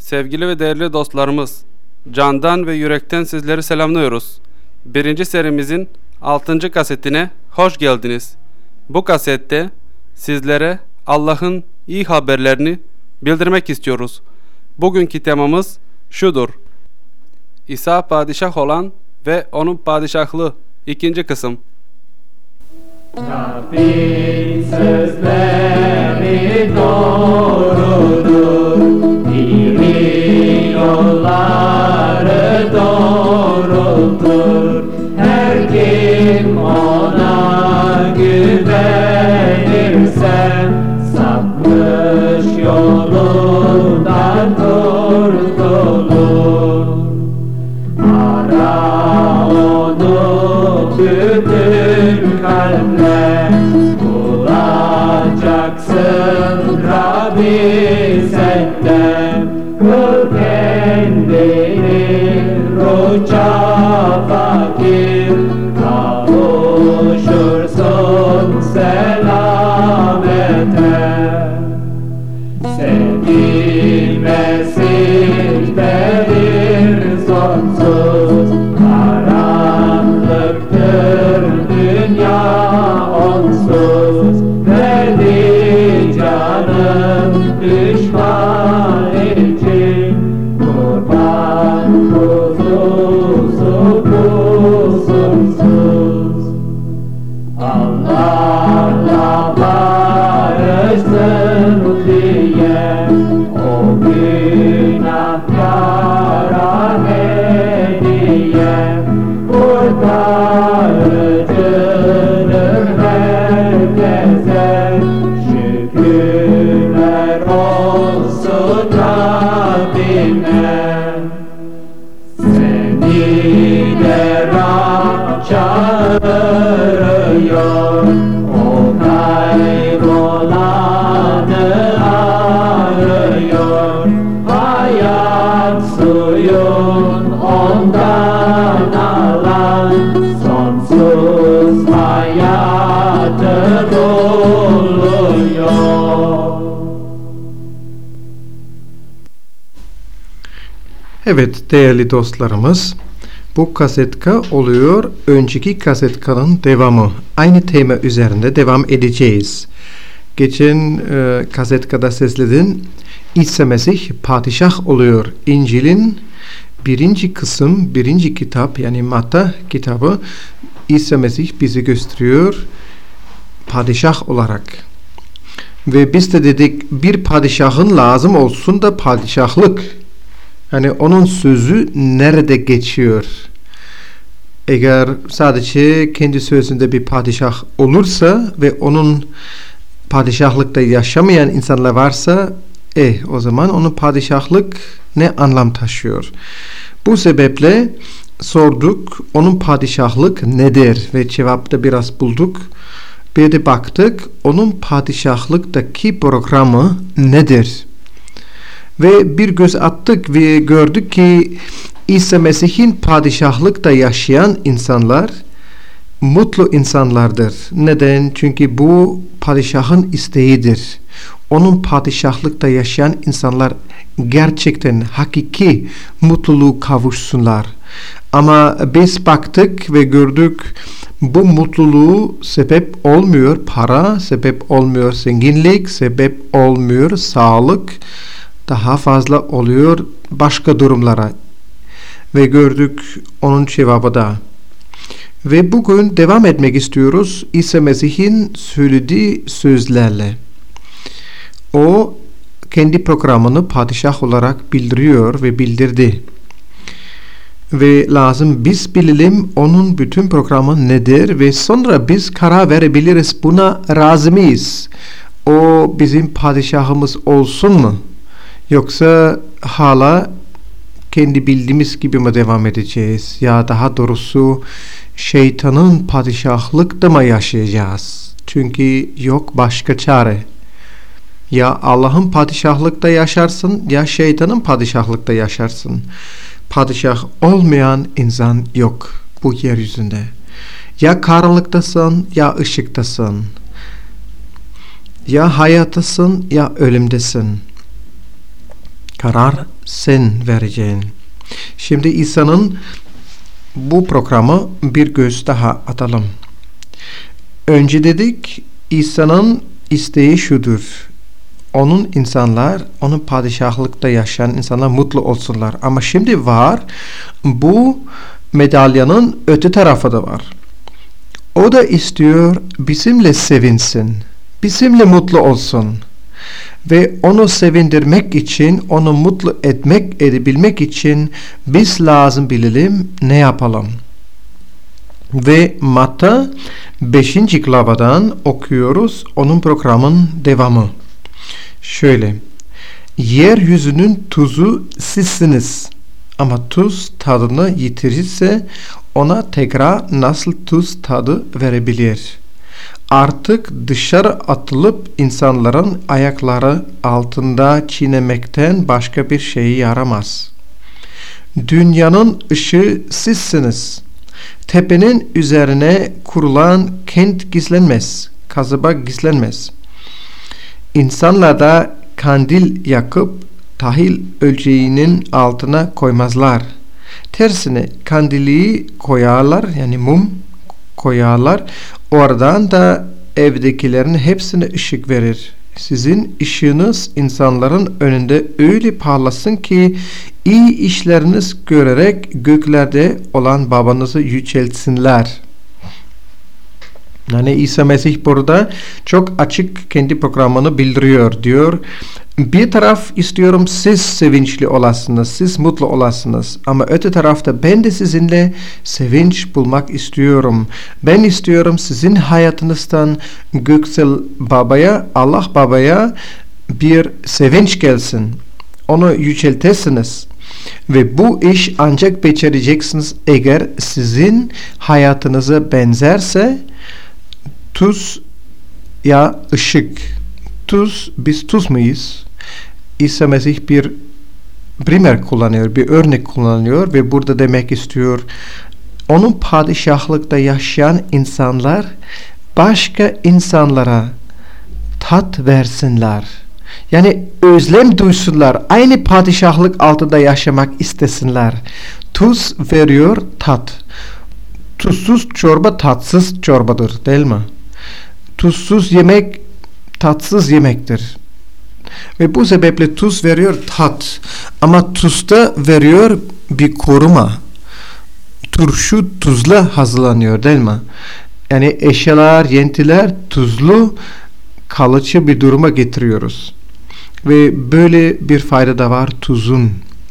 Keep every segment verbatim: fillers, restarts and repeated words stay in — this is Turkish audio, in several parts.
Sevgili ve değerli dostlarımız, candan ve yürekten sizleri selamlıyoruz. Birinci serimizin altıncı kasetine hoş geldiniz. Bu kasette sizlere Allah'ın iyi haberlerini bildirmek istiyoruz. Bugünkü temamız şudur: İsa padişah olan ve onun padişahlığı. İkinci kısım. Rabbin sözleri doğrudur, diri yolları doğrultur. Her kim ona güvenirse sapmış yolundan kurtulur. Ara onu bütün kalple, bulacaksın Rabbi senden. Kıl kendini ruhça fakir, kavuşursun selamete. Sevgi Mesih'tedir sonsuz, karanlıktır dünya onsuz. Verdi canım düşman için, kurban kuzusu kusursuz. Allah'la barışsın diye o günahkara hediye, kurtarıcıdır herkese. Şükürler olsun Rabbime. Seni de Rab çağırıyor, o kaybolanı arıyor. Hayat suyun ondan alan, sonsuz hayatı buluyor. Evet değerli dostlarımız, bu kasetka oluyor önceki kasetkanın devamı. Aynı tema üzerinde devam edeceğiz. Geçen e, kasetkada sesledin, İsa Mesih padişah oluyor. İncil'in birinci kısım, birinci kitap, yani Matta kitabı, İsa Mesih bizi gösteriyor padişah olarak. Ve biz de dedik, bir padişahın lazım olsun da padişahlık. Yani onun sözü nerede geçiyor? Eğer sadece kendi sözünde bir padişah olursa ve onun padişahlıkta yaşamayan insanlar varsa, eh o zaman onun padişahlık ne anlam taşıyor? Bu sebeple sorduk, onun padişahlık nedir? Ve cevapta biraz bulduk. Bir de baktık, onun padişahlıktaki programı nedir? Ve bir göz attık ve gördük ki İsa Mesih'in padişahlıkta yaşayan insanlar mutlu insanlardır. Neden? Çünkü bu padişahın isteğidir. Onun padişahlıkta yaşayan insanlar gerçekten hakiki mutluluğu kavuşsunlar. Ama biz baktık ve gördük, bu mutluluğu sebep olmuyor para, sebep olmuyor zenginlik, sebep olmuyor sağlık. Daha fazla oluyor başka durumlara. Ve gördük onun cevabı da. Ve bugün devam etmek istiyoruz İsa Mesih'in söylediği sözlerle. O kendi programını padişah olarak bildiriyor ve bildirdi. Ve lazım biz bilelim onun bütün programı nedir ve sonra biz karar verebiliriz, buna razı mıyız? O bizim padişahımız olsun mu? Yoksa hala kendi bildiğimiz gibi mi devam edeceğiz? Ya daha doğrusu şeytanın padişahlıkta mı yaşayacağız? Çünkü yok başka çare. Ya Allah'ın padişahlıkta yaşarsın ya şeytanın padişahlıkta yaşarsın. Padişah olmayan insan yok bu yeryüzünde. Ya karanlıktasın ya ışıktasın. Ya hayattasın ya ölümdesin. Karar sen vereceksin. Şimdi İsa'nın bu programı bir göz daha atalım. Önce dedik İsa'nın isteği şudur. Onun insanlar, onun padişahlıkta yaşayan insanlar mutlu olsunlar. Ama şimdi var, bu medalyanın öte tarafı da var. O da istiyor bizimle sevinsin, bizimle mutlu olsun. Ve onu sevindirmek için, onu mutlu etmek, edebilmek için biz lazım bilelim ne yapalım. Ve Matta beşinci glavadan okuyoruz onun programın devamı. Şöyle, yeryüzünün tuzu sizsiniz ama tuz tadını yitirirse ona tekrar nasıl tuz tadı verebilir? Artık dışarı atılıp insanların ayakları altında çiğnemekten başka bir şey yaramaz. Dünyanın ışığı sizsiniz. Tepenin üzerine kurulan kent gizlenmez, kasaba gizlenmez. İnsanlar da kandil yakıp tahil ölçeğinin altına koymazlar. Tersine kandili koyarlar, yani mum koyarlar. Oradan da evdekilerin hepsine ışık verir. Sizin ışığınız insanların önünde öyle parlasın ki iyi işleriniz görerek göklerde olan babanızı yüceltsinler. Yani İsa Mesih burada çok açık kendi programını bildiriyor. Diyor, bir taraf istiyorum siz sevinçli olasınız, siz mutlu olasınız. Ama öte tarafta ben de sizinle sevinç bulmak istiyorum. Ben istiyorum sizin hayatınızdan göksel babaya, Allah babaya bir sevinç gelsin. Onu yüceltesiniz. Ve bu iş ancak becereceksiniz eğer sizin hayatınıza benzerse tuz ya ışık. Tuz, biz tuz muyuz? İsa Mesih bir primer kullanıyor, bir örnek kullanıyor ve burada demek istiyor. Onun padişahlıkta yaşayan insanlar başka insanlara tat versinler. Yani özlem duysunlar. Aynı padişahlık altında yaşamak istesinler. Tuz veriyor tat. Tuzsuz çorba tatsız çorbadır, değil mi? Tuzsuz yemek tatsız yemektir. Ve bu sebeple tuz veriyor tat. Ama tuzda veriyor bir koruma. Turşu tuzla hazırlanıyor, değil mi? Yani eşyalar, yentiler tuzlu, kalıcı bir duruma getiriyoruz. Ve böyle bir fayda da var tuzun.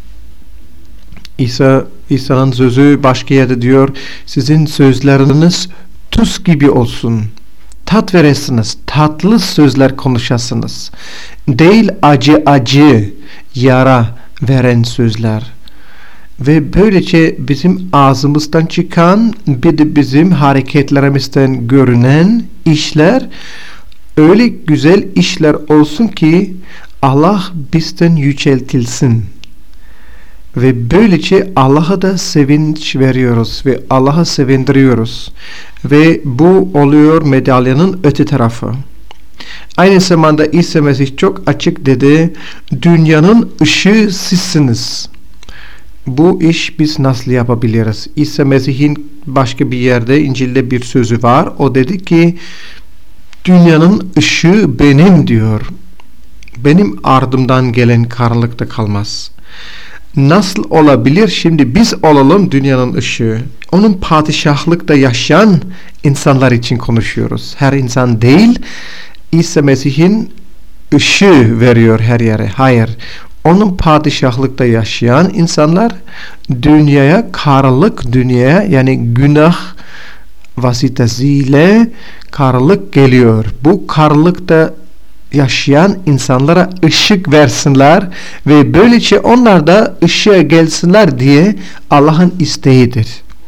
İsa, İsa'nın sözü başka yerde diyor, sizin sözleriniz tuz gibi olsun. Tat veresiniz, tatlı sözler konuşasınız. Değil acı acı, yara veren sözler. Ve böylece bizim ağzımızdan çıkan, bir de bizim hareketlerimizden görünen işler, öyle güzel işler olsun ki Allah bizden yüceltilsin. Ve böylece Allah'a da sevinç veriyoruz ve Allah'a sevindiriyoruz. Ve bu oluyor medalyanın öte tarafı. Aynı zamanda İsa Mesih çok açık dedi, dünyanın ışığı sizsiniz. Bu iş biz nasıl yapabiliriz? İsa Mesih'in başka bir yerde İncil'de bir sözü var. O dedi ki, dünyanın ışığı benim diyor. Benim ardımdan gelen karanlıkta kalmaz. Nasıl olabilir? Şimdi biz olalım dünyanın ışığı. Onun padişahlıkta yaşayan insanlar için konuşuyoruz. Her insan değil. İsa Mesih'in ışığı veriyor her yere. Hayır. Onun padişahlıkta yaşayan insanlar dünyaya, karanlık dünyaya, yani günah vasıtasıyla karanlık geliyor. Bu karanlıkta yaşayan insanlara ışık versinler ve böylece onlar da ışığa gelsinler diye Allah'ın isteğidir.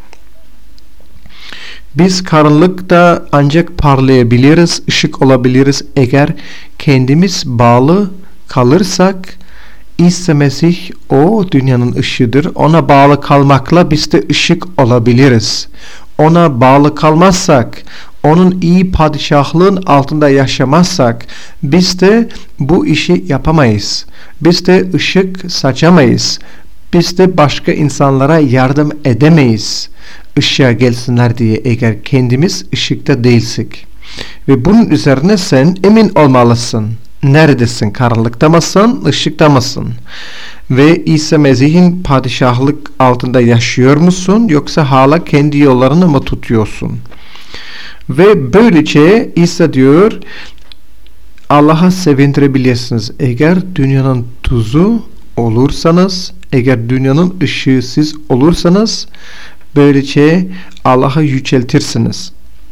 Biz karanlıkta ancak parlayabiliriz, ışık olabiliriz eğer kendimiz bağlı kalırsak. İsa Mesih o dünyanın ışığıdır. Ona bağlı kalmakla biz de ışık olabiliriz. Ona bağlı kalmazsak, onun iyi padişahlığın altında yaşamazsak biz de bu işi yapamayız. Biz de ışık saçamayız. Biz de başka insanlara yardım edemeyiz. Işığa gelsinler diye eğer kendimiz ışıkta değilsek. Ve bunun üzerine sen emin olmalısın. Neredesin? Karanlıkta mısın? Işıkta mısın? Ve İsa Mesih'in padişahlık altında yaşıyor musun? Yoksa hala kendi yollarını mı tutuyorsun? Ve böylece İsa diyor, Allah'a sevindirebilirsiniz. Eğer dünyanın tuzu olursanız, eğer dünyanın ışığı siz olursanız, böylece Allah'a yüceltirsiniz.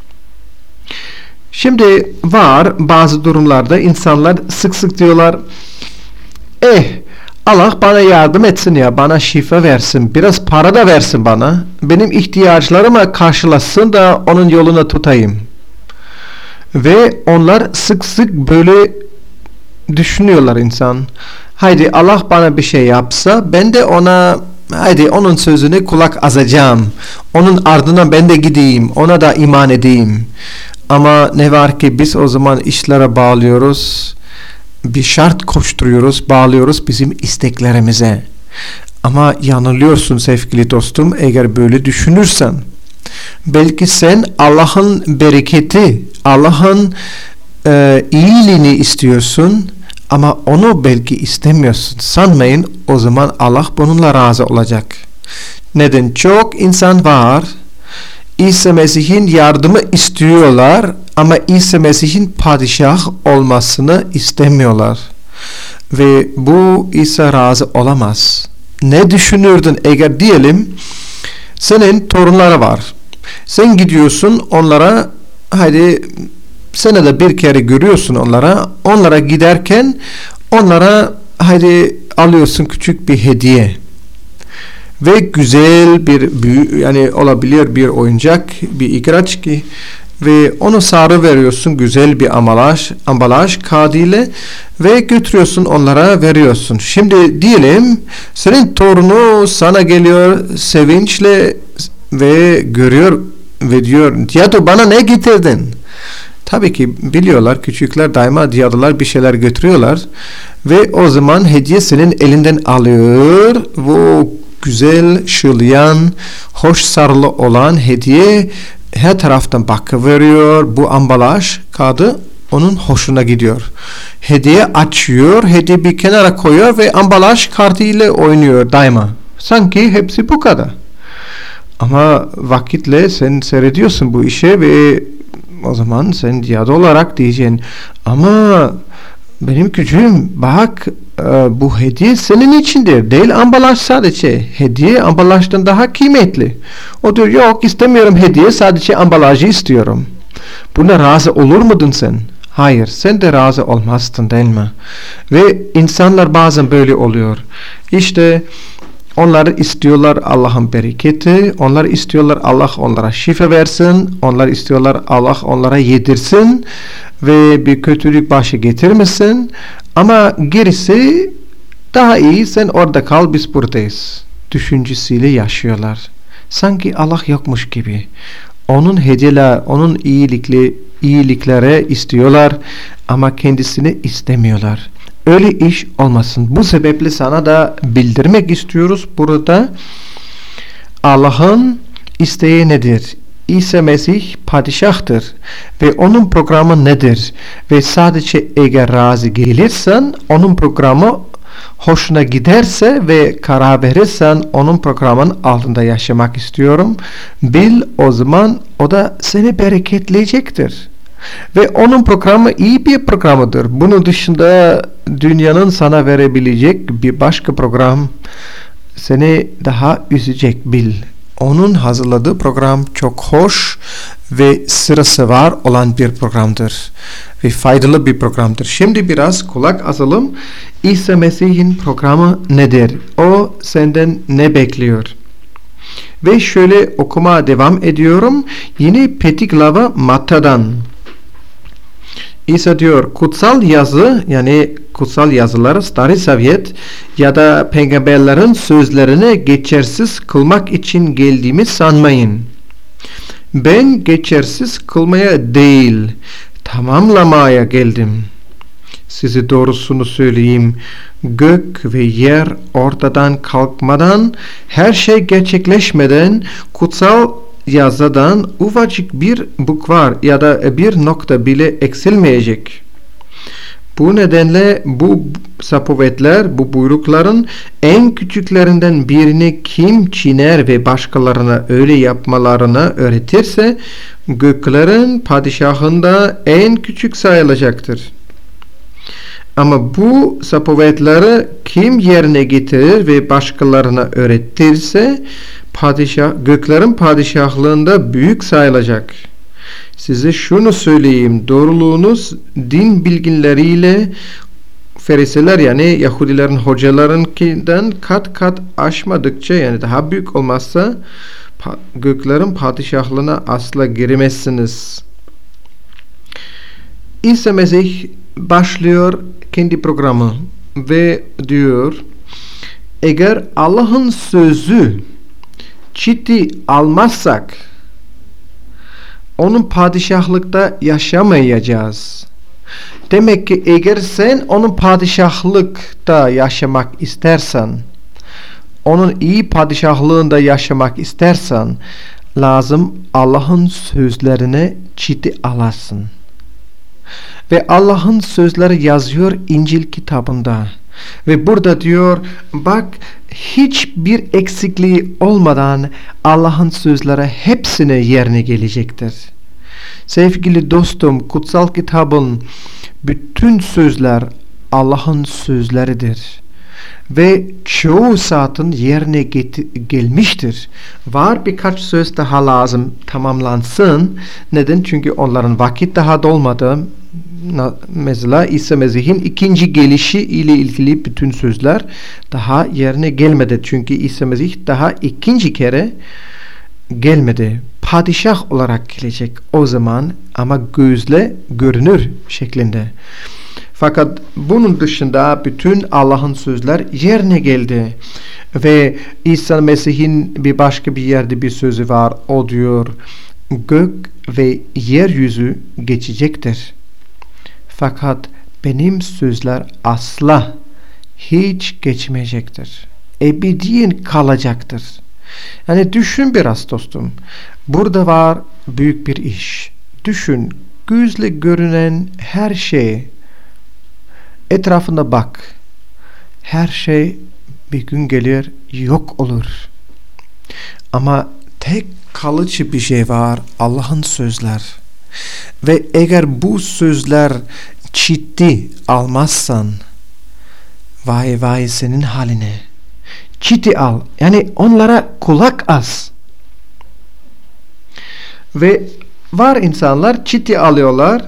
Şimdi var bazı durumlarda insanlar sık sık diyorlar, eh Allah bana yardım etsin ya, bana şifa versin, biraz para da versin bana, benim ihtiyaçlarımı karşılasın da onun yoluna tutayım. Ve onlar sık sık böyle düşünüyorlar insan. Haydi Allah bana bir şey yapsa, ben de ona, haydi onun sözüne kulak asacağım. Onun ardından ben de gideyim, ona da iman edeyim. Ama ne var ki biz o zaman işlere bağlıyoruz, bir şart koşturuyoruz, bağlıyoruz bizim isteklerimize. Ama yanılıyorsun sevgili dostum eğer böyle düşünürsen. Belki sen Allah'ın bereketi, Allah'ın e, iyiliğini istiyorsun ama onu belki istemiyorsun. Sanmayın o zaman Allah bununla razı olacak. Neden? Çok insan var, İsa Mesih'in yardımı istiyorlar ama İsa Mesih'in padişah olmasını istemiyorlar. Ve bu İsa razı olamaz. Ne düşünürdün eğer diyelim senin torunları var. Sen gidiyorsun onlara, haydi senede bir kere görüyorsun onlara. Onlara giderken onlara haydi alıyorsun küçük bir hediye. Ve güzel bir büyü, yani olabilir bir oyuncak, bir igraç ki ve onu sarı veriyorsun güzel bir ambalaj, ambalaj kağıdıyla ve götürüyorsun onlara veriyorsun. Şimdi diyelim senin torunu sana geliyor sevinçle ve görüyor ve diyor Diyado bana ne getirdin? Tabii ki biliyorlar küçükler daima diyadılar bir şeyler götürüyorlar ve o zaman hediye senin elinden alıyor ve güzel, şılyan, hoş sarılı olan hediye her taraftan bakıveriyor. Bu ambalaj kağıdı onun hoşuna gidiyor. Hediye açıyor, hediye bir kenara koyuyor ve ambalaj kartıyla oynuyor daima. Sanki hepsi bu kadar. Ama vakitle sen seyrediyorsun bu işe ve o zaman sen diyado olarak diyeceksin ama benim küçüğüm bak bu hediye senin içindir. Değil ambalaj sadece. Hediye ambalajdan daha kıymetli. O diyor yok istemiyorum hediye sadece ambalajı istiyorum. Buna razı olur muydun sen? Hayır sen de razı olmazdın değil mi? Ve insanlar bazen böyle oluyor. İşte onlar istiyorlar Allah'ın bereketi. Onlar istiyorlar Allah onlara şifa versin. Onlar istiyorlar Allah onlara yedirsin. Ve bir kötülük başı getirmesin. Ama gerisi daha iyi sen orada kal biz buradayız. Düşüncesiyle yaşıyorlar. Sanki Allah yokmuş gibi. Onun hediyeler, onun iyilikli, iyiliklere istiyorlar ama kendisini istemiyorlar. Öyle iş olmasın. Bu sebeple sana da bildirmek istiyoruz burada. Allah'ın isteği nedir? İsa Mesih padişahtır ve onun programı nedir? Ve sadece eğer razı gelirsen, onun programı hoşuna giderse ve karar verirsen onun programının altında yaşamak istiyorum. Bil o zaman o da seni bereketleyecektir. Ve onun programı iyi bir programıdır. Bunun dışında dünyanın sana verebilecek bir başka program seni daha üzecek bil. Onun hazırladığı program çok hoş ve sırası var olan bir programdır. Ve faydalı bir programdır. Şimdi biraz kulak asalım. İsa Mesih'in programı nedir? O senden ne bekliyor? Ve şöyle okuma devam ediyorum. Yine Petiklava Matta'dan. İsa diyor kutsal yazı yani kutsal yazıları Stari Zavjet ya da peygamberlerin sözlerini geçersiz kılmak için geldiğimi sanmayın. Ben geçersiz kılmaya değil, tamamlamaya geldim. Size doğrusunu söyleyeyim, gök ve yer ortadan kalkmadan, her şey gerçekleşmeden, kutsal yazıdan ufacık bir bukvar ya da bir nokta bile eksilmeyecek. Bu nedenle bu zapovetler, bu buyrukların en küçüklerinden birini kim çiğner ve başkalarına öyle yapmalarını öğretirse, göklerin padişahında en küçük sayılacaktır. Ama bu zapovetleri kim yerine getirir ve başkalarına öğretirse, padişah, göklerin padişahlığında büyük sayılacak. Size şunu söyleyeyim, doğruluğunuz din bilginleriyle Ferisiler yani Yahudilerin hocalarınkinden kat kat aşmadıkça, yani daha büyük olmazsa göklerin padişahlığına asla giremezsiniz. İsa Mesih başlıyor kendi programı ve diyor, eğer Allah'ın sözü ciddi almazsak onun padişahlıkta yaşamayacağız. Demek ki eğer sen onun padişahlıkta yaşamak istersen, onun iyi padişahlığında yaşamak istersen, lazım Allah'ın sözlerine ciddi alasın. Ve Allah'ın sözleri yazıyor İncil kitabında. Ve burada diyor, bak hiçbir eksikliği olmadan Allah'ın sözleri hepsine yerine gelecektir. Sevgili dostum, kutsal kitabın bütün sözler Allah'ın sözleridir. Ve çoğu saatin yerine gelmiştir. Var birkaç söz daha lazım tamamlansın. Neden? Çünkü onların vakit daha dolmadı. Mesela İsa Mesih'in ikinci gelişi ile ilgili bütün sözler daha yerine gelmedi. Çünkü İsa Mesih daha ikinci kere gelmedi. Padişah olarak gelecek o zaman ama gözle görünür şeklinde. Fakat bunun dışında bütün Allah'ın sözler yerine geldi. Ve İsa Mesih'in bir başka bir yerde bir sözü var. O diyor, gök ve yeryüzü geçecektir. Fakat benim sözler asla hiç geçmeyecektir. Ebediyen kalacaktır. Yani düşün biraz dostum. Burada var büyük bir iş. Düşün, gözle görünen her şey, etrafına bak. Her şey bir gün gelir, yok olur. Ama tek kalıcı bir şey var, Allah'ın sözler. Ve eğer bu sözler ciddi almazsan, vay vay senin haline. Ciddi al. Yani onlara kulak as. Ve var insanlar ciddi alıyorlar.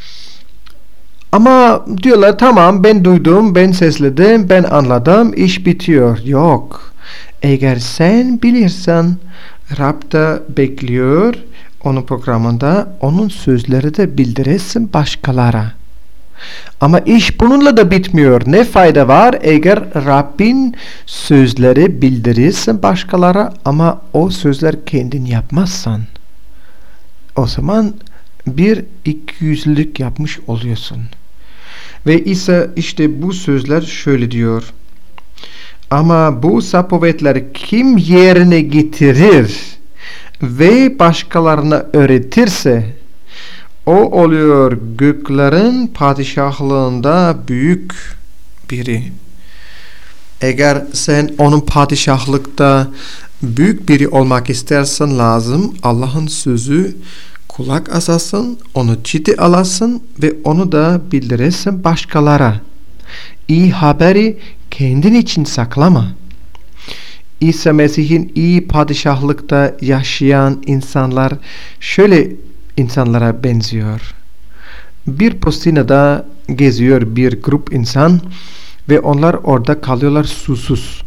Ama diyorlar tamam ben duydum, ben sesledim, ben anladım, iş bitiyor. Yok. Eğer sen bilirsen, Rab da bekliyor onun programında, onun sözleri de bildiresin başkalara. Ama iş bununla da bitmiyor. Ne fayda var eğer Rabbin sözleri bildirirsin başkalara ama o sözler kendin yapmazsan? O zaman bir ikiyüzlülük yapmış oluyorsun. Ve İsa işte bu sözler şöyle diyor. Ama bu zapovetleri kim yerine getirir ve başkalarına öğretirse, o oluyor göklerin padişahlığında büyük biri. Eğer sen onun padişahlıkta büyük biri olmak istersen, lazım Allah'ın sözü kulak asasın, onu ciddi alasın ve onu da bildiresin başkalara. İyi haberi kendin için saklama. İsa Mesih'in iyi padişahlıkta yaşayan insanlar şöyle insanlara benziyor. Bir pustinada geziyor bir grup insan ve onlar orada kalıyorlar susuz.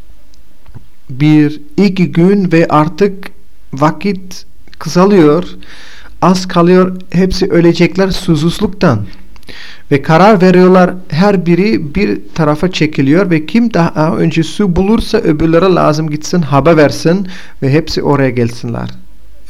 Bir iki gün ve artık vakit kısalıyor. Az kalıyor, hepsi ölecekler susuzluktan. Ve karar veriyorlar, her biri bir tarafa çekiliyor ve kim daha önce su bulursa öbürlere lazım gitsin, haber versin ve hepsi oraya gelsinler.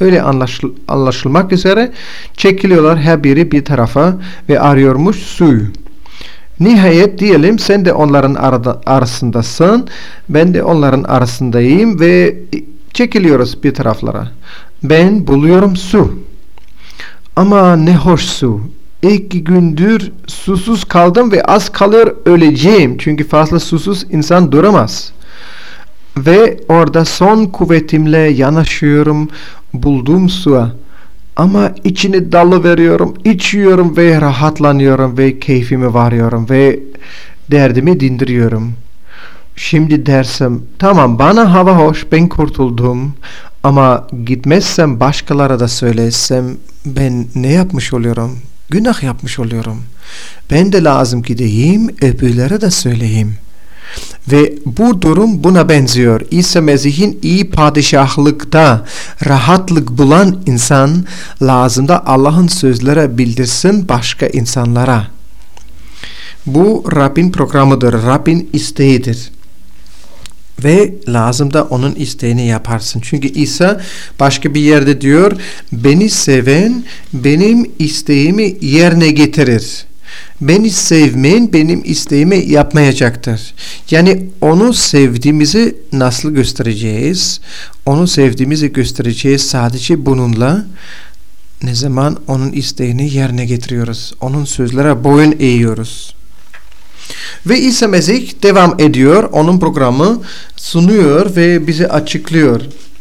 Öyle anlaşıl- anlaşılmak üzere çekiliyorlar her biri bir tarafa ve arıyormuş suyu. Nihayet diyelim sen de onların arada, arasındasın, ben de onların arasındayım ve çekiliyoruz bir taraflara. Ben buluyorum su. Ama ne hoş su. İki gündür susuz kaldım ve az kalır öleceğim. Çünkü fazla susuz insan duramaz. Ve orada son kuvvetimle yanaşıyorum bulduğum suya. Ama içini dalıveriyorum, içiyorum ve rahatlanıyorum ve keyfime varıyorum ve derdimi dindiriyorum. Şimdi dersem, tamam bana hava hoş, ben kurtuldum. Ama gitmezsem başkalara da söylesem ben ne yapmış oluyorum? Günah yapmış oluyorum. Ben de lazım gideyim, öbürlere de söyleyeyim. Ve bu durum buna benziyor. İsa Mesih'in iyi padişahlıkta rahatlık bulan insan lazım da Allah'ın sözleri bildirsin başka insanlara. Bu Rabbin programıdır, Rabbin isteğidir. Ve lazım da onun isteğini yaparsın. Çünkü İsa başka bir yerde diyor, beni seven benim isteğimi yerine getirir. Beni sevmeyen benim isteğimi yapmayacaktır. Yani onu sevdiğimizi nasıl göstereceğiz? Onu sevdiğimizi göstereceğiz sadece bununla. Ne zaman onun isteğini yerine getiriyoruz. Onun sözlere boyun eğiyoruz. Ve İsa Mesih devam ediyor. Onun programı sunuyor ve bize açıklıyor.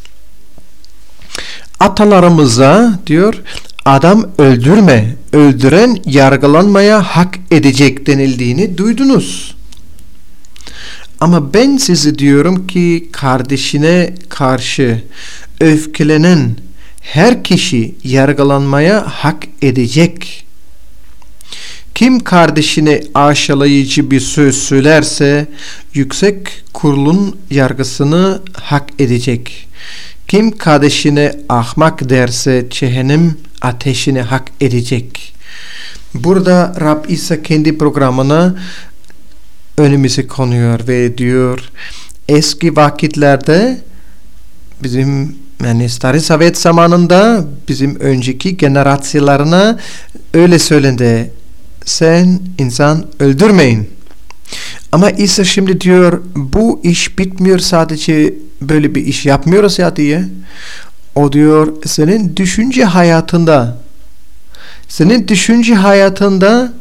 Atalarımıza diyor, adam öldürme, öldüren yargılanmaya hak edecek denildiğini duydunuz. Ama ben size diyorum ki kardeşine karşı öfkelenen her kişi yargılanmaya hak edecek. Kim kardeşine aşağılayıcı bir söz söylerse yüksek kurulun yargısını hak edecek. Kim kardeşine ahmak derse cehennem ateşini hak edecek. Burada Rab İsa kendi programına önümüze konuyor ve diyor, eski vakitlerde bizim yani Stari Sovet zamanında bizim önceki generasyonlarına öyle söylendi. Sen insan öldürmeyin. Ama İsa şimdi diyor, bu iş bitmiyor, sadece böyle bir iş yapmıyoruz ya diye. O diyor, senin düşünce hayatında senin düşünce hayatında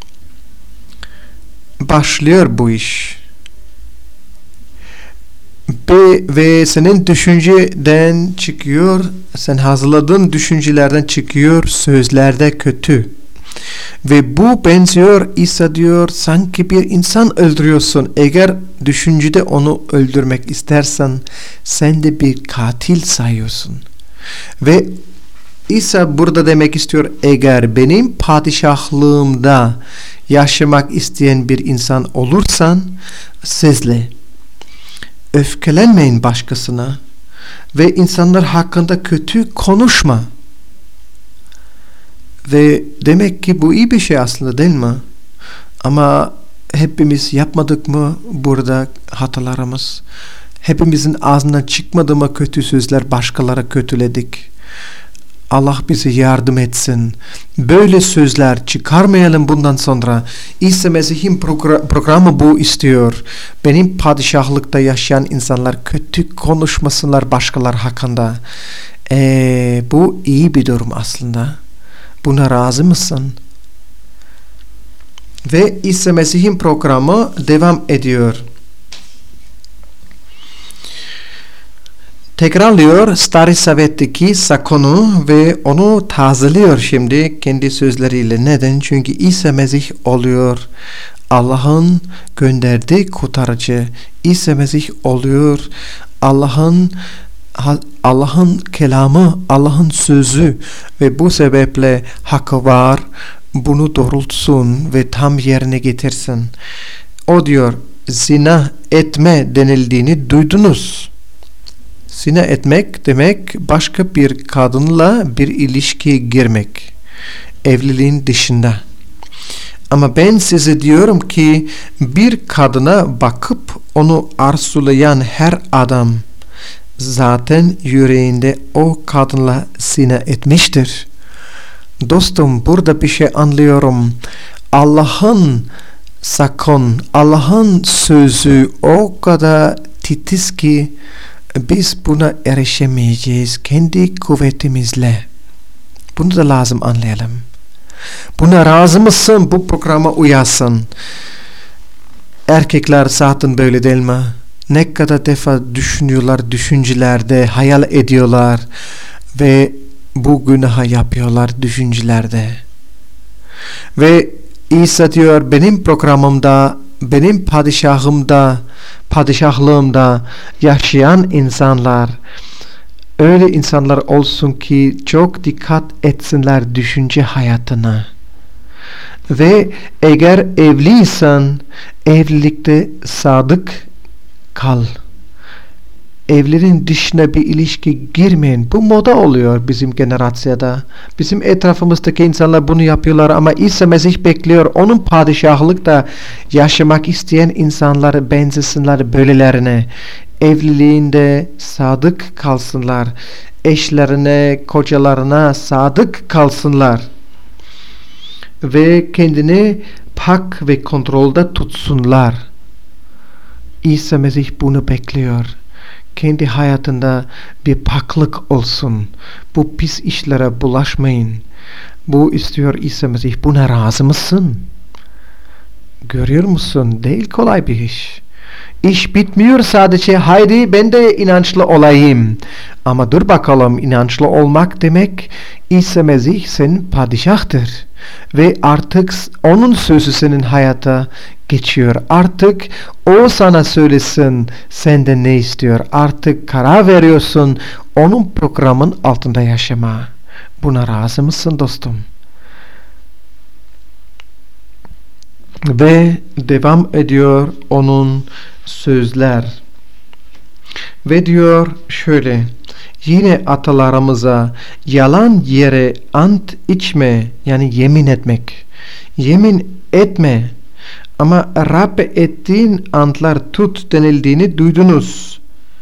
başlıyor bu iş. Ve, ve senin düşünceden çıkıyor, sen hazırladığın düşüncelerden çıkıyor sözlerde kötü. Ve bu benziyor, İsa diyor, sanki bir insan öldürüyorsun. Eğer düşüncede onu öldürmek istersen sen de bir katil sayıyorsun. Ve İsa burada demek istiyor, eğer benim padişahlığımda yaşamak isteyen bir insan olursan sizle öfkelenmeyin başkasına ve insanlar hakkında kötü konuşma. Ve demek ki bu iyi bir şey aslında, değil mi? Ama hepimiz yapmadık mı burada hatalarımız? Hepimizin ağzından çıkmadı mı kötü sözler, başkaları kötüledik? Allah bize yardım etsin. Böyle sözler çıkarmayalım bundan sonra. İsa Mesih'in progr- programı bu istiyor. Benim padişahlıkta yaşayan insanlar kötü konuşmasınlar başkaları hakkında. Ee, bu iyi bir durum aslında. Buna razı mısın? Ve İsa Mesih'in programı devam ediyor. Tekrarlıyor Stari Sovet'teki sakonu ve onu tazeliyor şimdi kendi sözleriyle. Neden? Çünkü İsa Mesih oluyor Allah'ın gönderdiği kurtarıcı. İsa Mesih oluyor Allah'ın Allah'ın kelamı, Allah'ın sözü ve bu sebeple hakkı var. Bunu doğrultsun ve tam yerine getirsin. O diyor, zina etme denildiğini duydunuz. Zina etmek demek başka bir kadınla bir ilişkiye girmek. Evliliğin dışında. Ama ben size diyorum ki bir kadına bakıp onu arzulayan her adam zaten yüreğinde o kadınla zina etmiştir. Dostum, burada bir şey anlıyorum. Allah'ın sakın, Allah'ın sözü o kadar titiz ki biz buna erişemeyeceğiz kendi kuvvetimizle. Bunu da lazım anlayalım. Buna razı mısın? Bu programa uyasın. Erkekler zaten böyle değil mi? Ne kadar defa düşünüyorlar, düşüncelerde hayal ediyorlar ve bu günahı yapıyorlar düşüncelerde. Ve İsa diyor, benim programımda, benim padişahımda, padişahlığımda yaşayan insanlar öyle insanlar olsun ki çok dikkat etsinler düşünce hayatına. Ve eğer evliysen evlilikte sadık kal. Evlerin dışına bir ilişki girmeyin. Bu moda oluyor bizim generasyada. Bizim etrafımızdaki insanlar bunu yapıyorlar ama İsa Mesih bekliyor. Onun padişahlıkta yaşamak isteyen insanları benzesinler böylelerine. Evliliğinde sadık kalsınlar. Eşlerine, kocalarına sadık kalsınlar. Ve kendini pak ve kontrolde tutsunlar. İsa Mesih bunu bekliyor. Kendi hayatında bir paklık olsun. Bu pis işlere bulaşmayın. Bu istiyor İsa Mesih. Buna razı mısın? Görüyor musun? Değil kolay bir iş. İş bitmiyor sadece. Haydi ben de inançlı olayım. Ama dur bakalım, inançlı olmak demek İsa Mesih senin padişahtır. Ve artık onun sözü senin hayata geçiyor. Artık o sana söylesin senden ne istiyor. Artık karar veriyorsun onun programın altında yaşama. Buna razı mısın dostum? Ve devam ediyor onun sözler. Ve diyor şöyle: yine atalarımıza yalan yere ant içme, yani yemin etmek. Yemin etme. Ama Rab ettiğin antlar tut denildiğini duydunuz.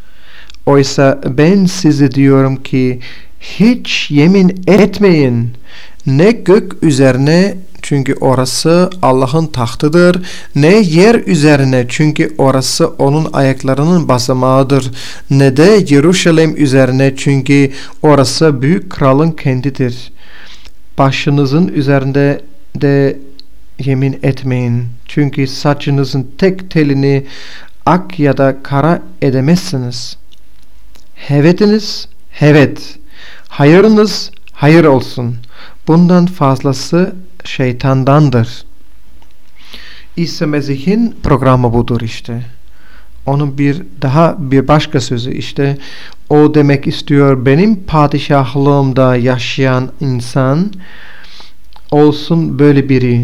Oysa ben size diyorum ki hiç yemin etmeyin. Ne gök üzerine, çünkü orası Allah'ın tahtıdır, ne yer üzerine, çünkü orası onun ayaklarının basamağıdır, ne de Yeruşalem üzerine, çünkü orası büyük kralın kendidir. Başınızın üzerinde de yemin etmeyin, çünkü saçınızın tek telini ak ya da kara edemezsiniz. Hevetiniz evet, hayırınız hayır olsun. Bundan fazlası şeytandandır. İsa Mesih'in programı budur işte. Onun bir daha bir başka sözü işte. O demek istiyor, benim padişahlığımda yaşayan insan olsun böyle biri.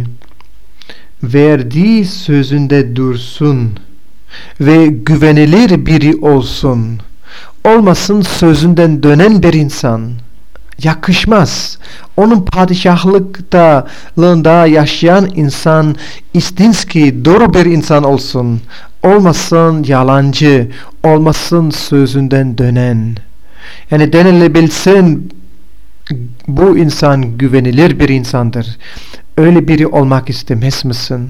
Verdiği sözünde dursun ve güvenilir biri olsun. Olmasın sözünden dönen bir insan. Yakışmaz. Onun padişahlıkta yaşayan insan istinz ki doğru bir insan olsun. Olmasın yalancı, olmasın sözünden dönen. Yani denilebilsin bu insan güvenilir bir insandır. Öyle biri olmak istemez misin?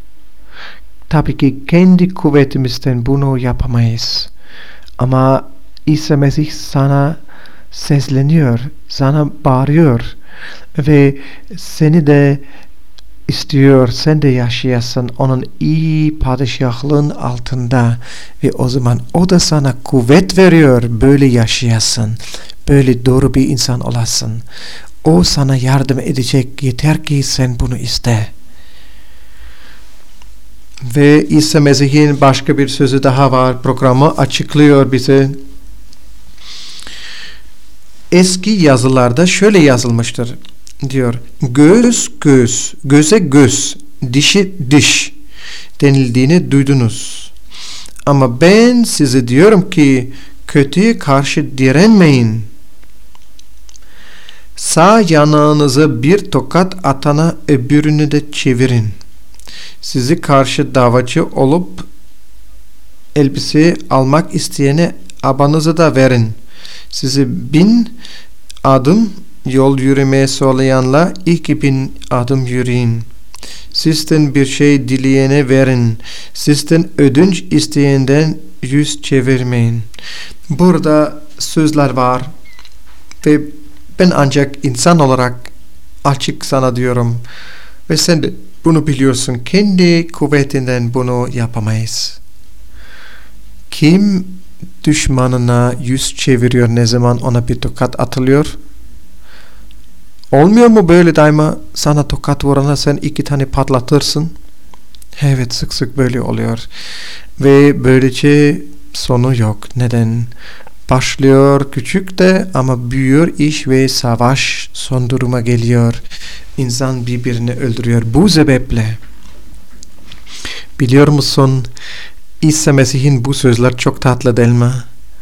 Tabii ki kendi kuvvetimizden bunu yapamayız. Ama İsa Mesih sana sesleniyor, sana bağırıyor ve seni de istiyor, sen de yaşayasın onun iyi padişahlığın altında ve o zaman o da sana kuvvet veriyor, böyle yaşayasın, böyle doğru bir insan olasın. O sana yardım edecek, yeter ki sen bunu iste. Ve İsa Mesih'in başka bir sözü daha var, programı açıklıyor bize. Eski yazılarda şöyle yazılmıştır diyor. Göz göz, göze göz, dişi diş denildiğini duydunuz. Ama ben size diyorum ki kötüye karşı direnmeyin. Sağ yanağınıza bir tokat atana öbürünü de çevirin. Sizi karşı davacı olup elbise almak isteyene abanızı da verin. Size bin adım yol yürümeye sağlayanla iki bin adım yürüyün. Sizden bir şey dileyene verin. Sizden ödünç isteyenden yüz çevirmeyin. Burada sözler var ve ben ancak insan olarak açık sana diyorum. Ve sen de bunu biliyorsun. Kendi kuvvetinden bunu yapamayız. Kim düşmanına yüz çeviriyor ne zaman ona bir tokat atılıyor? Olmuyor mu böyle daima sana tokat vurana sen iki tane patlatırsın? Evet, sık sık böyle oluyor. Ve böylece sonu yok. Neden? Başlıyor küçük de ama büyüyor iş ve savaş son duruma geliyor. İnsan birbirini öldürüyor. Bu sebeple biliyor musun İsa Mesih'in bu sözler çok tatlı değil mi?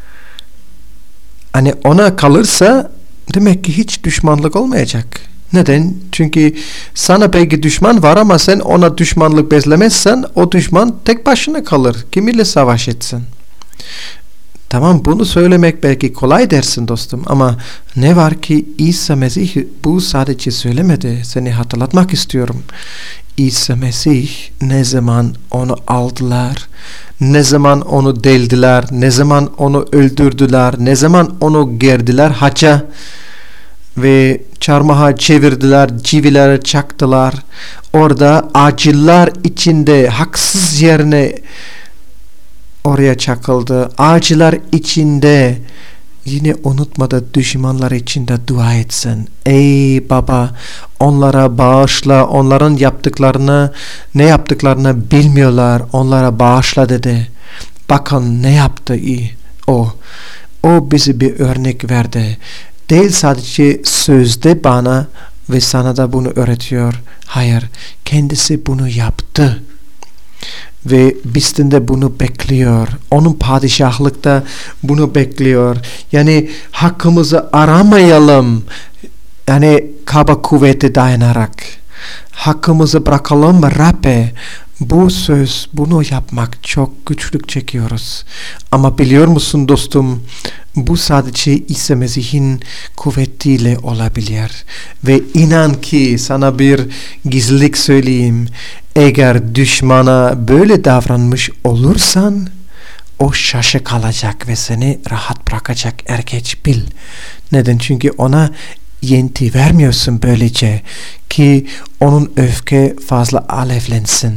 Hani ona kalırsa demek ki hiç düşmanlık olmayacak. Neden? Çünkü sana belki düşman var ama sen ona düşmanlık beslemezsen o düşman tek başına kalır. Kimiyle savaş etsin? Tamam, bunu söylemek belki kolay dersin dostum ama ne var ki İsa Mesih bu sadece söylemedi. Seni hatırlatmak istiyorum. İsa Mesih ne zaman onu aldılar, ne zaman onu deldiler, ne zaman onu öldürdüler, ne zaman onu gerdiler haça ve çarmıha çevirdiler, çivilere çaktılar. Orada acılar içinde haksız yerine oraya çakıldı. Acılar içinde yine unutmadı düşmanlar içinde dua etsin. Ey baba, onlara bağışla, onların yaptıklarını, ne yaptıklarını bilmiyorlar, onlara bağışla dedi. Bakın ne yaptı iyi o. O bize bir örnek verdi. Değil sadece sözde bana ve sana da bunu öğretiyor. Hayır, kendisi bunu yaptı. Ve bizden de bunu bekliyor. Onun padişahlıkta bunu bekliyor. Yani hakkımızı aramayalım. Yani kaba kuvvete dayanarak. Hakkımızı bırakalım Rabbe. Bu söz, bunu yapmak çok güçlük çekiyoruz. Ama biliyor musun dostum, bu sadece İsa Mesih'in kuvvetiyle olabilir. Ve inan ki sana bir gizlilik söyleyeyim. Eğer düşmana böyle davranmış olursan, o şaşı kalacak ve seni rahat bırakacak, er geç bil. Neden? Çünkü ona yenti vermiyorsun böylece ki onun öfke fazla alevlensin.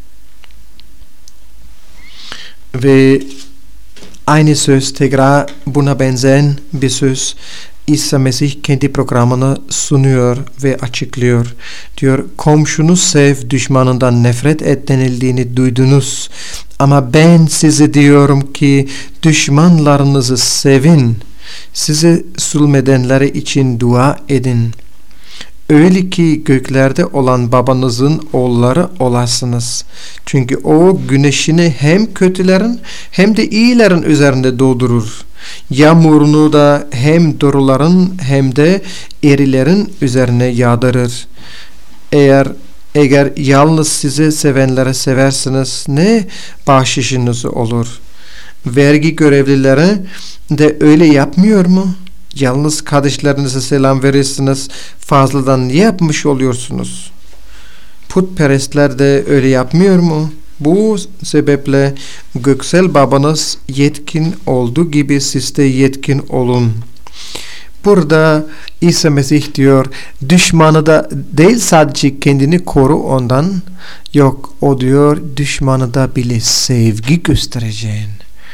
Ve aynı söz tekrar buna benzeyen bir söz İsa Mesih kendi programını sunuyor ve açıklıyor. Diyor, komşunu sev, düşmanından nefret et denildiğini duydunuz. Ama ben size diyorum ki düşmanlarınızı sevin. Size zulmedenleri için dua edin. Öyle ki göklerde olan babanızın oğulları olasınız. Çünkü o güneşini hem kötülerin hem de iyilerin üzerinde doğdurur. Yağmurunu da hem doğruların hem de erilerin üzerine yağdırır. Eğer eğer yalnız sizi sevenlere seversiniz, ne bahşişiniz olur? Vergi görevlileri de öyle yapmıyor mu? Yalnız kardeşlerinize selam verirsiniz, fazladan ne yapmış oluyorsunuz? Putperestler de öyle yapmıyor mu? Bu sebeple göksel babanız yetkin olduğu gibi siz de yetkin olun. Burada İsa Mesih diyor, düşmanı da değil sadece kendini koru ondan, yok o diyor düşmanı da bile sevgi göstereceğin.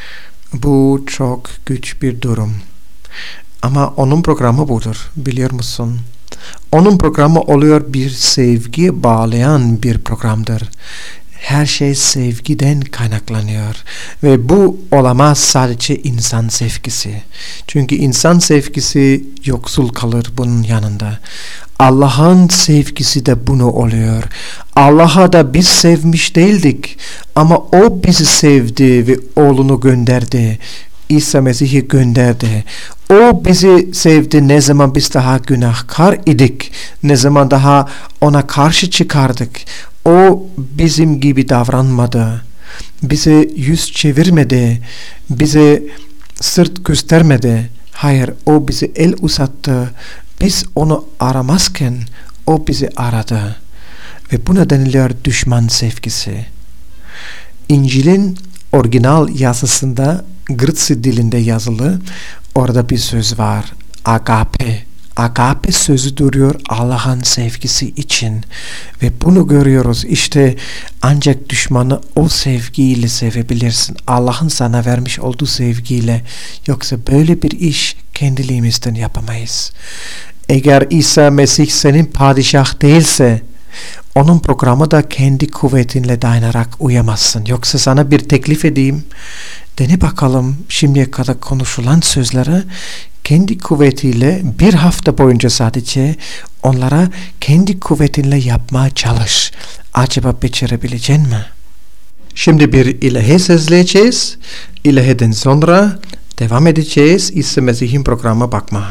Bu çok güç bir durum. Ama onun programı budur, biliyor musun? Onun programı oluyor bir sevgi bağlayan bir programdır. Her şey sevgiden kaynaklanıyor. Ve bu olamaz sadece insan sevgisi. Çünkü insan sevgisi yoksul kalır bunun yanında. Allah'ın sevgisi de bunu oluyor. Allah'a da biz sevmiş değildik. Ama O bizi sevdi ve oğlunu gönderdi. İsa Mesih'i gönderdi. O bizi sevdi ne zaman biz daha günahkar idik. Ne zaman daha ona karşı çıkardık. O bizim gibi davranmadı. Bize yüz çevirmedi. Bize sırt göstermedi. Hayır, o bize el uzattı. Biz onu aramazken o bizi aradı. Ve buna deniliyor düşman sevgisi. İncil'in orijinal yazısında Gırtsi dilinde yazılı, orada bir söz var. Agape. Agape sözü duruyor Allah'ın sevgisi için. Ve bunu görüyoruz. İşte ancak düşmanı o sevgiyle sevebilirsin. Allah'ın sana vermiş olduğu sevgiyle. Yoksa böyle bir iş kendiliğimizden yapamayız. Eğer İsa Mesih senin padişah değilse, onun programı da kendi kuvvetinle dayanarak uyamazsın. Yoksa sana bir teklif edeyim. Dene bakalım şimdiye kadar konuşulan sözleri kendi kuvvetiyle bir hafta boyunca sadece onlara kendi kuvvetinle yapmaya çalış. Acaba becerebilecek mi? Şimdi bir ilahi sözleyeceğiz. İlahiden sonra devam edeceğiz İsa Mesih'in programına bakmaya.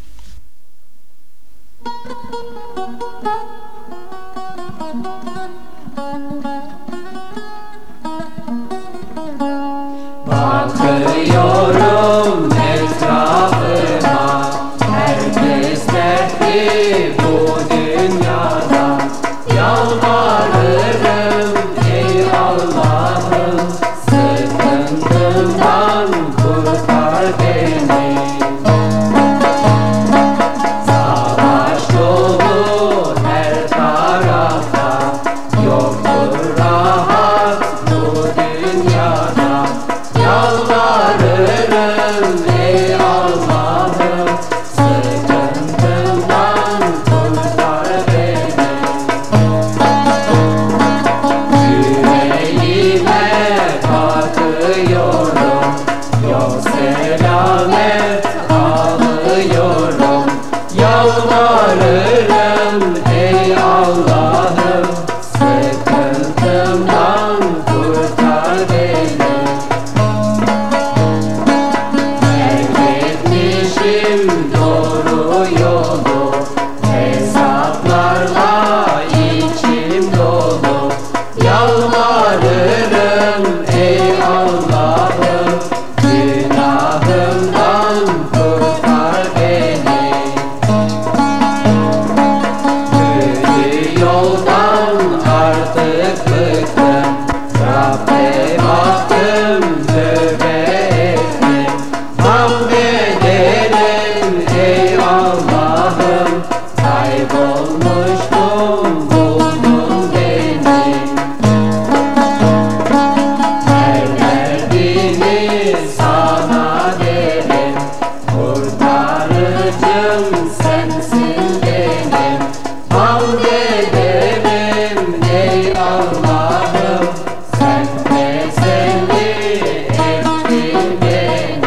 Bakıyorum etrafıma, herkes dertli bu dünyada. Yalvarırım ey Allah'ım, sıkıntımdan kurtar beni. Savaş dolu her tarafta, yoktur rahat bu dünyada. Yalvarırım ey Allah'ım, sıkıntımdan kurtar beni. Yüreğime bakıyorum, yok selamet alıyorum. Yalvarırım ey Allah'ım, sıkıntımdan kurtar beni. Kaybetmişim doğru yolu, hesaplarla içim dolu. Yalvarırım ey Allah'ım, günahımdan kurtar beni. Kötü yoldan artık bıktım, Rabbe baktım, tövbe ettim. Affedelim ey Allah'ım, kaybolmuştum, buldun beni. Her derdimi sana derim, kurtarıcım sensin benim. Affedelim ey Allah'ım, sen teselli ettin beni.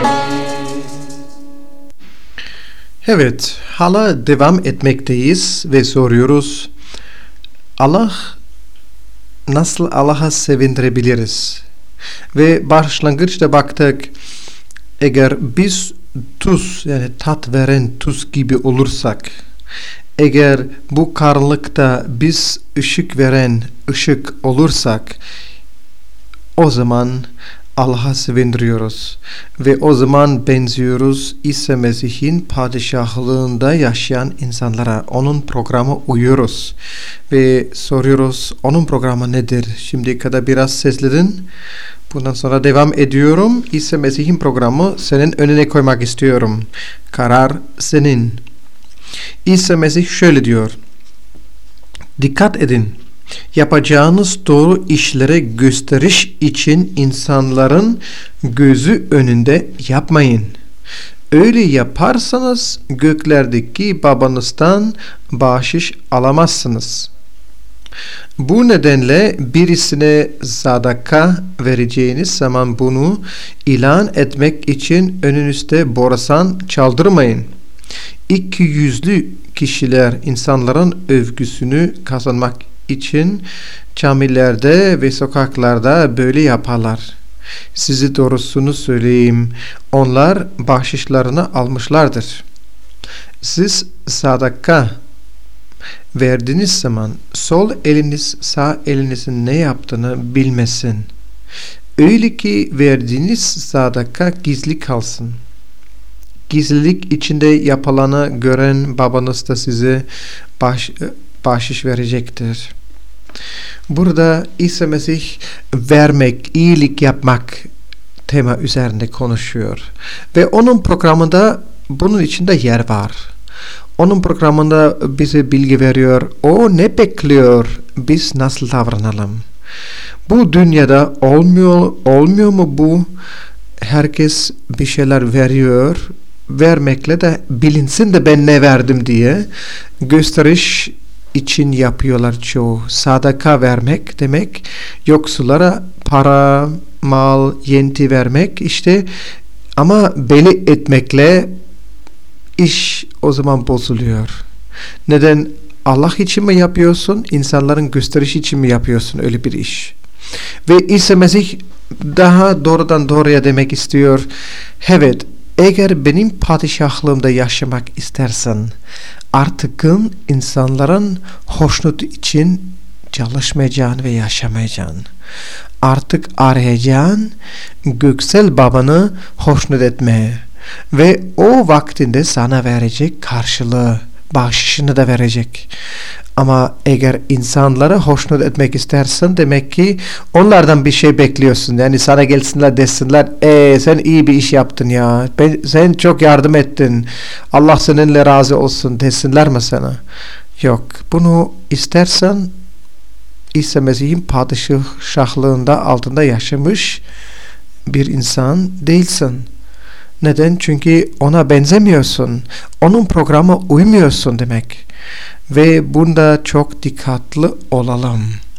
Evet, hala devam etmekteyiz ve soruyoruz. Allah nasıl Allah'a sevindirebiliriz? Ve başlangıçta baktık, eğer biz tuz, yani tat veren tuz gibi olursak, eğer bu karanlıkta biz ışık veren ışık olursak, o zaman Allah'a sevindiriyoruz ve o zaman benziyoruz İsa Mesih'in padişahlığında yaşayan insanlara. Onun programı uyuyoruz ve soruyoruz, onun programı nedir? Şimdiye kadar biraz sesledin. Bundan sonra devam ediyorum. İsa Mesih'in programı senin önüne koymak istiyorum. Karar senin. İsa Mesih şöyle diyor. Dikkat edin. Yapacağınız doğru işlere gösteriş için insanların gözü önünde yapmayın. Öyle yaparsanız göklerdeki babanızdan bahşiş alamazsınız. Bu nedenle birisine sadaka vereceğiniz zaman bunu ilan etmek için önünüzde borasan çaldırmayın. İki yüzlü kişiler insanların övgüsünü kazanmak için camilerde ve sokaklarda böyle yaparlar. Size doğrusunu söyleyeyim, onlar bahşişlerini almışlardır. Siz sadaka verdiğiniz zaman sol eliniz sağ elinizin ne yaptığını bilmesin. Öyle ki verdiğiniz sadaka gizli kalsın. Gizlilik içinde yapılanı gören babanız da size baş, bahşiş verecektir. Burada İsa Mesih vermek, iyilik yapmak tema üzerinde konuşuyor. Ve onun programında bunun içinde yer var. Onun programında bize bilgi veriyor. O ne bekliyor? Biz nasıl davranalım? Bu dünyada olmuyor, olmuyor mu bu? Herkes bir şeyler veriyor. Vermekle de bilinsin de ben ne verdim diye gösteriş için yapıyorlar çoğu. Sadaka vermek demek yoksullara para, mal, yenti vermek işte, ama belli etmekle iş o zaman bozuluyor. Neden? Allah için mi yapıyorsun? İnsanların gösteriş için mi yapıyorsun öyle bir iş? Ve İsa Mesih daha doğrudan doğruya demek istiyor. Evet, eğer benim padişahlığımda yaşamak istersen artık insanların hoşnut için çalışmayacaksın ve yaşamayacaksın. Artık arayacaksın göksel babanı hoşnut etmeye ve o vaktinde sana verecek karşılığı, bahşişini de verecek. Ama eğer insanları hoşnut etmek istersen demek ki onlardan bir şey bekliyorsun. Yani sana gelsinler desinler, e sen iyi bir iş yaptın ya, ben, sen çok yardım ettin, Allah seninle razı olsun desinler mi sana? Yok. Bunu istersen İsa Mesih'in padişahlığında altında yaşamış bir insan değilsin. Neden? Çünkü ona benzemiyorsun. Onun programa uymuyorsun demek. Ve bunda çok dikkatli olalım.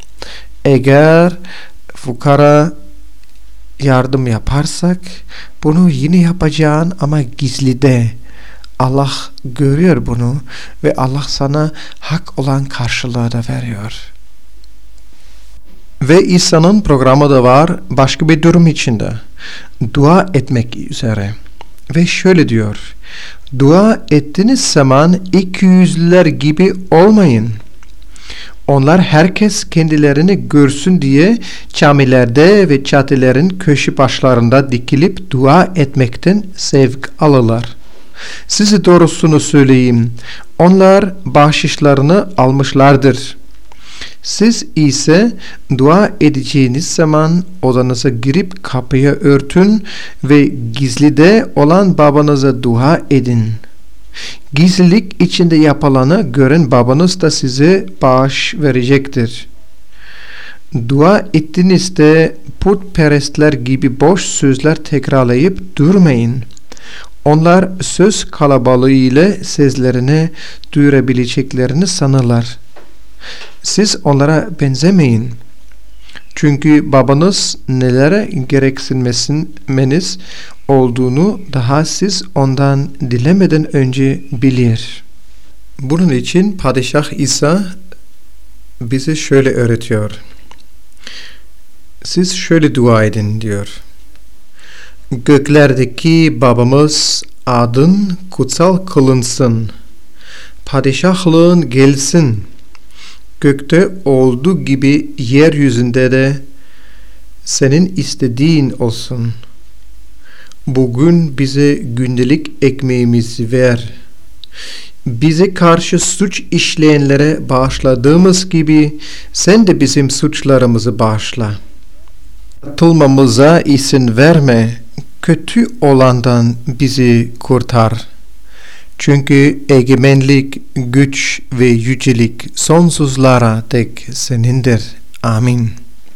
Eğer fukara yardım yaparsak bunu yine yapacaksın ama gizlide. Allah görüyor bunu ve Allah sana hak olan karşılığı da veriyor. Ve İsa'nın programı da var başka bir durum içinde. Dua etmek üzere. Ve şöyle diyor. Dua ettiğiniz zaman ikiyüzlüler gibi olmayın. Onlar herkes kendilerini görsün diye camilerde ve caddelerin köşe başlarında dikilip dua etmekten zevk alırlar. Size doğrusunu söyleyeyim. Onlar bahşişlerini almışlardır. Siz ise dua edeceğiniz zaman odanıza girip kapıyı örtün ve gizlide olan babanıza dua edin. Gizlilik içinde yapılanı gören babanız da size bağış verecektir. Dua ettiğinizde putperestler gibi boş sözler tekrarlayıp durmayın. Onlar söz kalabalığı ile seslerini duyurabileceklerini sanırlar. Siz onlara benzemeyin. Çünkü babanız nelere gereksinmeniz olduğunu daha siz ondan dilemeden önce bilir. Bunun için Padişah İsa bize şöyle öğretiyor. Siz şöyle dua edin diyor. Göklerdeki babamız, adın kutsal kılınsın. Padişahlığın gelsin. Gökte olduğu gibi yeryüzünde de senin istediğin olsun. Bugün bize gündelik ekmeğimizi ver. Bize karşı suç işleyenlere bağışladığımız gibi sen de bizim suçlarımızı bağışla. Atılmamıza izin verme. Kötü olandan bizi kurtar. Çünkü egemenlik, güç ve yücelik sonsuzlara dek senindir. Amin.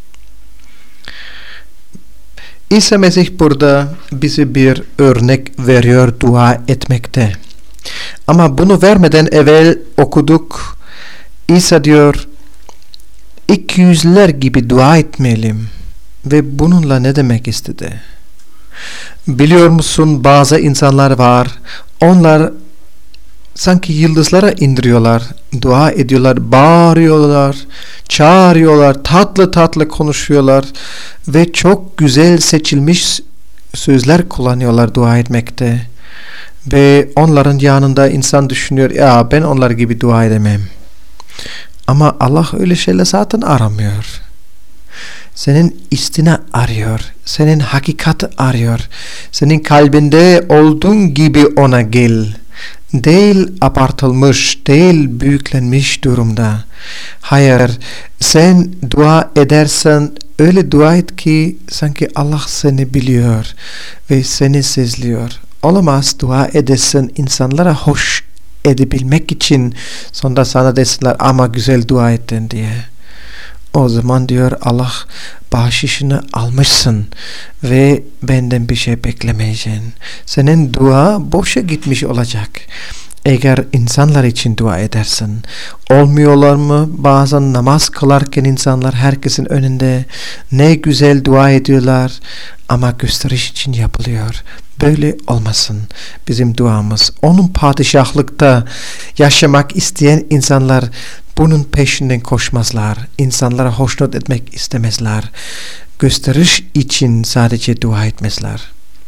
İsa Mesih burada bize bir örnek veriyor dua etmekte. Ama bunu vermeden evvel okuduk. İsa diyor, ikiyüzlüler gibi dua etmeyelim. Ve bununla ne demek istedi? Biliyor musun, bazı insanlar var. Onlar sanki yıldızlara indiriyorlar, dua ediyorlar, bağırıyorlar, çağırıyorlar, tatlı tatlı konuşuyorlar ve çok güzel seçilmiş sözler kullanıyorlar dua etmekte. Ve onların yanında insan düşünüyor, ya ben onlar gibi dua edemem. Ama Allah öyle şeyler zaten aramıyor. senin istine arıyor, senin hakikati arıyor. Senin kalbinde olduğun gibi ona gel. Değil abartılmış, değil büyüklenmiş durumda. Hayır, sen dua edersen öyle dua et ki sanki Allah seni biliyor ve seni sezliyor. Olamaz dua edesin insanlara hoş edebilmek için, sonra sana desinler ama güzel dua ettin diye. O zaman diyor Allah, bahşişini almışsın ve benden bir şey beklemeyeceksin. Senin dua boşa gitmiş olacak. Eğer insanlar için dua edersin. Olmuyorlar mı? Bazen namaz kılarken insanlar herkesin önünde ne güzel dua ediyorlar ama gösteriş için yapılıyor. Böyle olmasın bizim duamız. Onun padişahlıkta yaşamak isteyen insanlar bunun peşinden koşmazlar. İnsanlara hoşnut etmek istemezler. Gösteriş için sadece dua etmezler.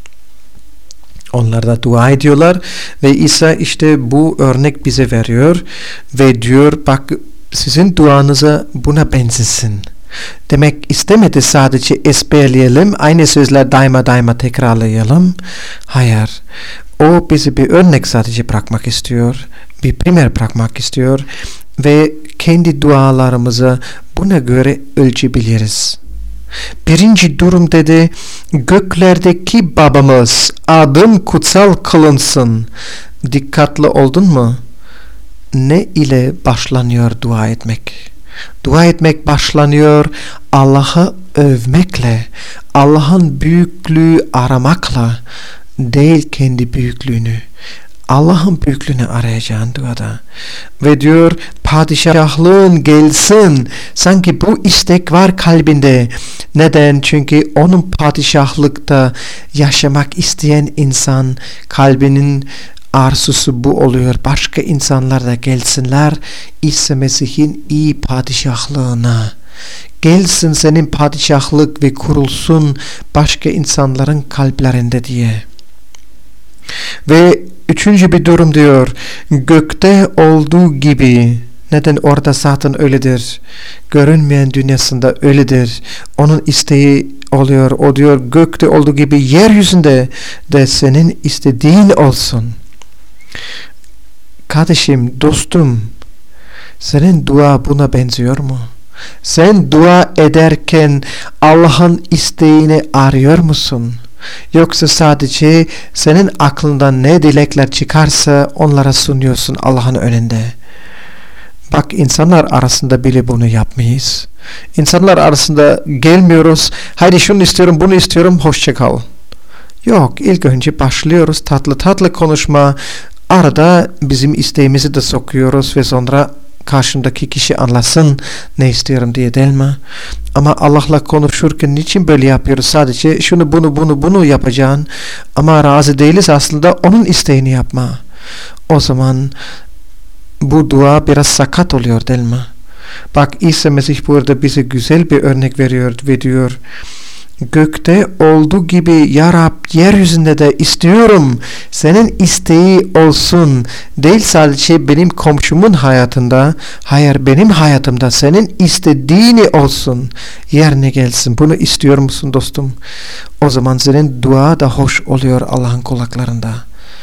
Onlar da dua ediyorlar ve İsa işte bu örnek bize veriyor ve diyor bak sizin duanıza buna benzesin. Demek istemedi sadece ezberleyelim, aynı sözler daima daima tekrarlayalım. Hayır, o bizi bir örnek sadece bırakmak istiyor, bir primer bırakmak istiyor ve kendi dualarımızı buna göre ölçebiliriz. Birinci durum dedi, göklerdeki babamız adın kutsal kılınsın. Dikkatli oldun mu? Ne ile başlanıyor dua etmek? Dua etmek başlanıyor Allah'ı övmekle, Allah'ın büyüklüğü aramakla, değil kendi büyüklüğünü. Allah'ın büyüklüğünü arayacağın duada. Ve diyor padişahlığın gelsin. Sanki bu istek var kalbinde. Neden? Çünkü onun padişahlıkta yaşamak isteyen insan kalbinin arzusu bu oluyor. Başka insanlar da gelsinler İsa Mesih'in iyi padişahlığına. Gelsin senin padişahlık ve kurulsun başka insanların kalplerinde diye. Ve üçüncü bir durum diyor, gökte olduğu gibi. Neden? Orada zaten öyledir. Görünmeyen dünyasında öyledir. Onun isteği oluyor. O diyor gökte olduğu gibi yeryüzünde de senin istediğin olsun. Kardeşim, dostum, senin dua buna benziyor mu? Sen dua ederken Allah'ın isteğini arıyor musun? Yoksa sadece senin aklından ne dilekler çıkarsa onlara sunuyorsun Allah'ın önünde. Bak insanlar arasında bile bunu yapmayız. İnsanlar arasında gelmiyoruz. Haydi şunu istiyorum, bunu istiyorum, hoşça kal. Yok, ilk önce başlıyoruz tatlı tatlı konuşma. Arada bizim isteğimizi de sokuyoruz ve sonra karşımdaki kişi anlasın ne istiyorum diye, değil mi? Ama Allah'la konuşurken niçin böyle yapıyoruz? Sadece şunu bunu bunu bunu yapacaksın ama razı değiliz, aslında onun isteğini yapma. O zaman bu dua biraz sakat oluyor, değil mi? Bak İsa Mesih burada bize güzel bir örnek veriyor ve diyor gökte olduğu gibi ya Rab yeryüzünde de istiyorum senin isteği olsun. Değil sadece benim komşumun hayatında, hayır benim hayatımda senin istediğini olsun, yerine gelsin. Bunu istiyor musun dostum? O zaman senin dua da hoş oluyor Allah'ın kulaklarında.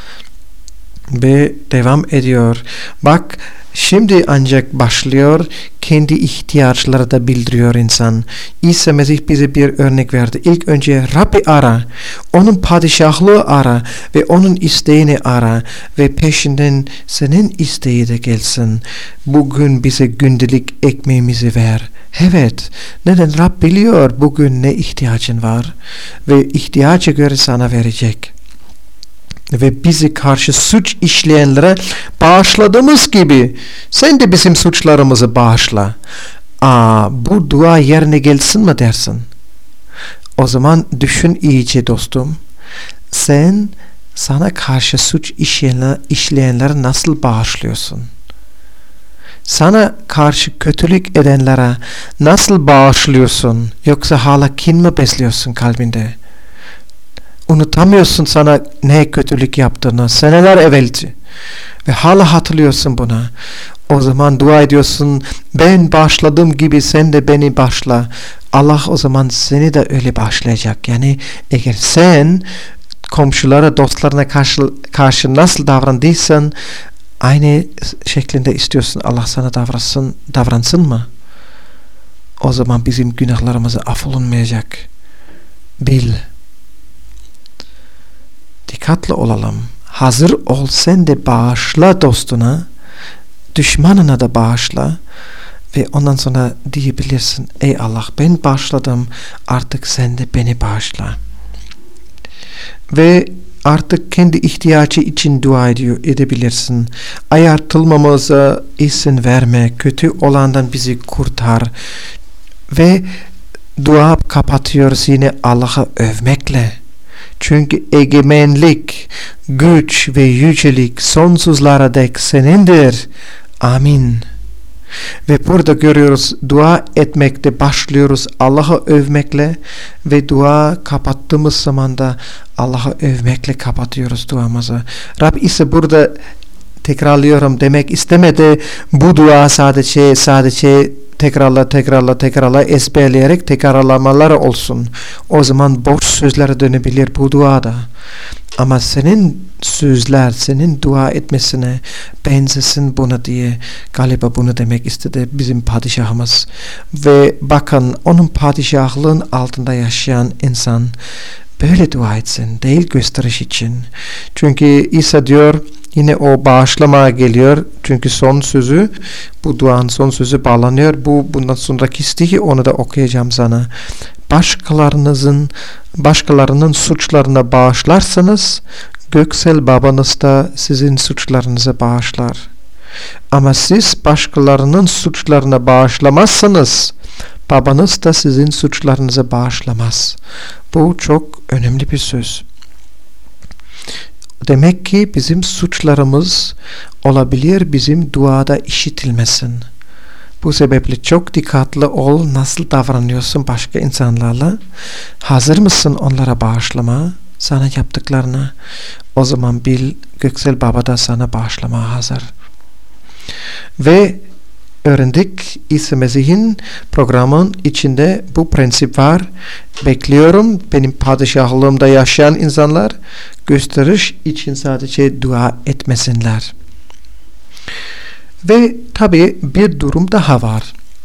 Ve devam ediyor. Bak şimdi ancak başlıyor, kendi ihtiyaçları da bildiriyor insan. İsa Mesih bize bir örnek verdi. İlk önce Rabbi ara, onun padişahlığı ara ve onun isteğini ara ve peşinden senin isteği de gelsin. Bugün bize gündelik ekmeğimizi ver. Evet, neden? Rab biliyor bugün ne ihtiyacın var ve ihtiyaca göre sana verecek. Ve bizi karşı suç işleyenlere bağışladığımız gibi sen de bizim suçlarımızı bağışla. Aa, bu dua yerine gelsin mi dersin? O zaman düşün iyice dostum. Sen sana karşı suç işleyenler, işleyenleri nasıl bağışlıyorsun? Sana karşı kötülük edenlere nasıl bağışlıyorsun? Yoksa hala kin mi besliyorsun kalbinde? Unutamıyorsun sana ne kötülük yaptığını seneler evveldi ve hala hatırlıyorsun buna. O zaman dua ediyorsun, ben başladığım gibi sen de beni başla. Allah o zaman seni de öyle başlayacak. Yani eğer sen komşulara, dostlarına karşı, karşı nasıl davrandıysan aynı şeklinde istiyorsun Allah sana davransın, davransın mı? O zaman bizim günahlarımız affolunmayacak. Bil. Dikkatli olalım. Hazır ol, sen de bağışla dostuna, düşmanına da bağışla ve ondan sonra diyebilirsin, ey Allah ben bağışladım, artık sen de beni bağışla. Ve artık kendi ihtiyacı için dua ediyor, edebilirsin. Ayartılmamıza izin verme, kötü olandan bizi kurtar. Ve dua kapatıyoruz yine Allah'ı övmekle. Çünkü egemenlik, güç ve yücelik sonsuzlara dek senindir. Amin. Ve burada görüyoruz, dua etmekte başlıyoruz Allah'ı övmekle ve dua kapattığımız zaman da Allah'ı övmekle kapatıyoruz duamızı. Rab ise burada tekrarlıyorum demek istemedi. Bu dua sadece sadece tekrarla tekrarla tekrarla ezberleyerek tekrarlamaları olsun. O zaman boş sözlere dönebilir bu duada. Ama senin sözler, senin dua etmesine benzesin buna diye galiba bunu demek istedi bizim padişahımız. Ve bakın onun padişahlığın altında yaşayan insan böyle dua etsin, değil gösteriş için. Çünkü İsa diyor, yine o bağışlamaya geliyor. Çünkü son sözü, bu duanın son sözü bağlanıyor. Bu bundan sonraki istihi onu da okuyacağım sana. Başkalarınızın, başkalarının suçlarına bağışlarsanız, göksel babanız da sizin suçlarınızı bağışlar. Ama siz başkalarının suçlarına bağışlamazsanız, babanız da sizin suçlarınızı bağışlamaz. Bu çok önemli bir söz. Demek ki bizim suçlarımız olabilir, bizim duada işitilmesin. Bu sebeple çok dikkatli ol, nasıl davranıyorsun başka insanlarla. Hazır mısın onlara bağışlama, sana yaptıklarına? O zaman bil, göksel baba da sana bağışlama hazır. Ve öğrendik, İsa Mesih'in programın içinde bu prensip var. Bekliyorum, benim padişahlığımda yaşayan insanlar gösteriş için sadece dua etmesinler. Ve tabi bir durum daha var.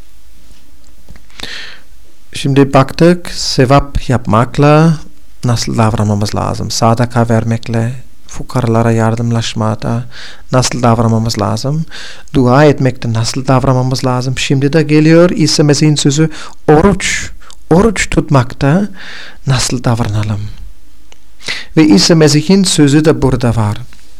Şimdi baktık, sevap yapmakla nasıl davranmamız lazım? Sadaka vermekle, fukaralara yardımlaşmada nasıl davranmamız lazım? Dua etmekte nasıl davranmamız lazım? Şimdi de geliyor İsa Mesih'in sözü, oruç. Oruç tutmakta nasıl davranalım? Ve İsa Mesih'in sözü de burada var.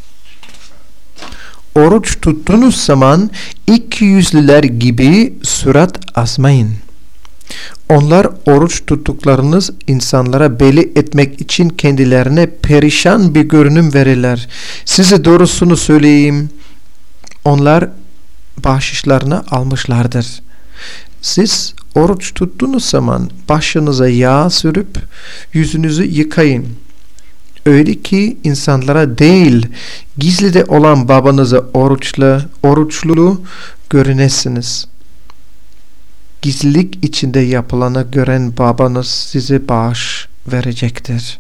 Oruç tuttuğunuz zaman iki yüzlüler gibi surat asmayın. Onlar oruç tuttuklarınız insanlara belli etmek için kendilerine perişan bir görünüm verirler. Size doğrusunu söyleyeyim. Onlar bahşişlerini almışlardır. Siz oruç tuttuğunuz zaman başınıza yağ sürüp yüzünüzü yıkayın. Öyle ki insanlara değil, gizlide olan babanıza oruçlu, oruçlu görünesiniz. Gizlilik içinde yapılanı gören babanız size bağış verecektir.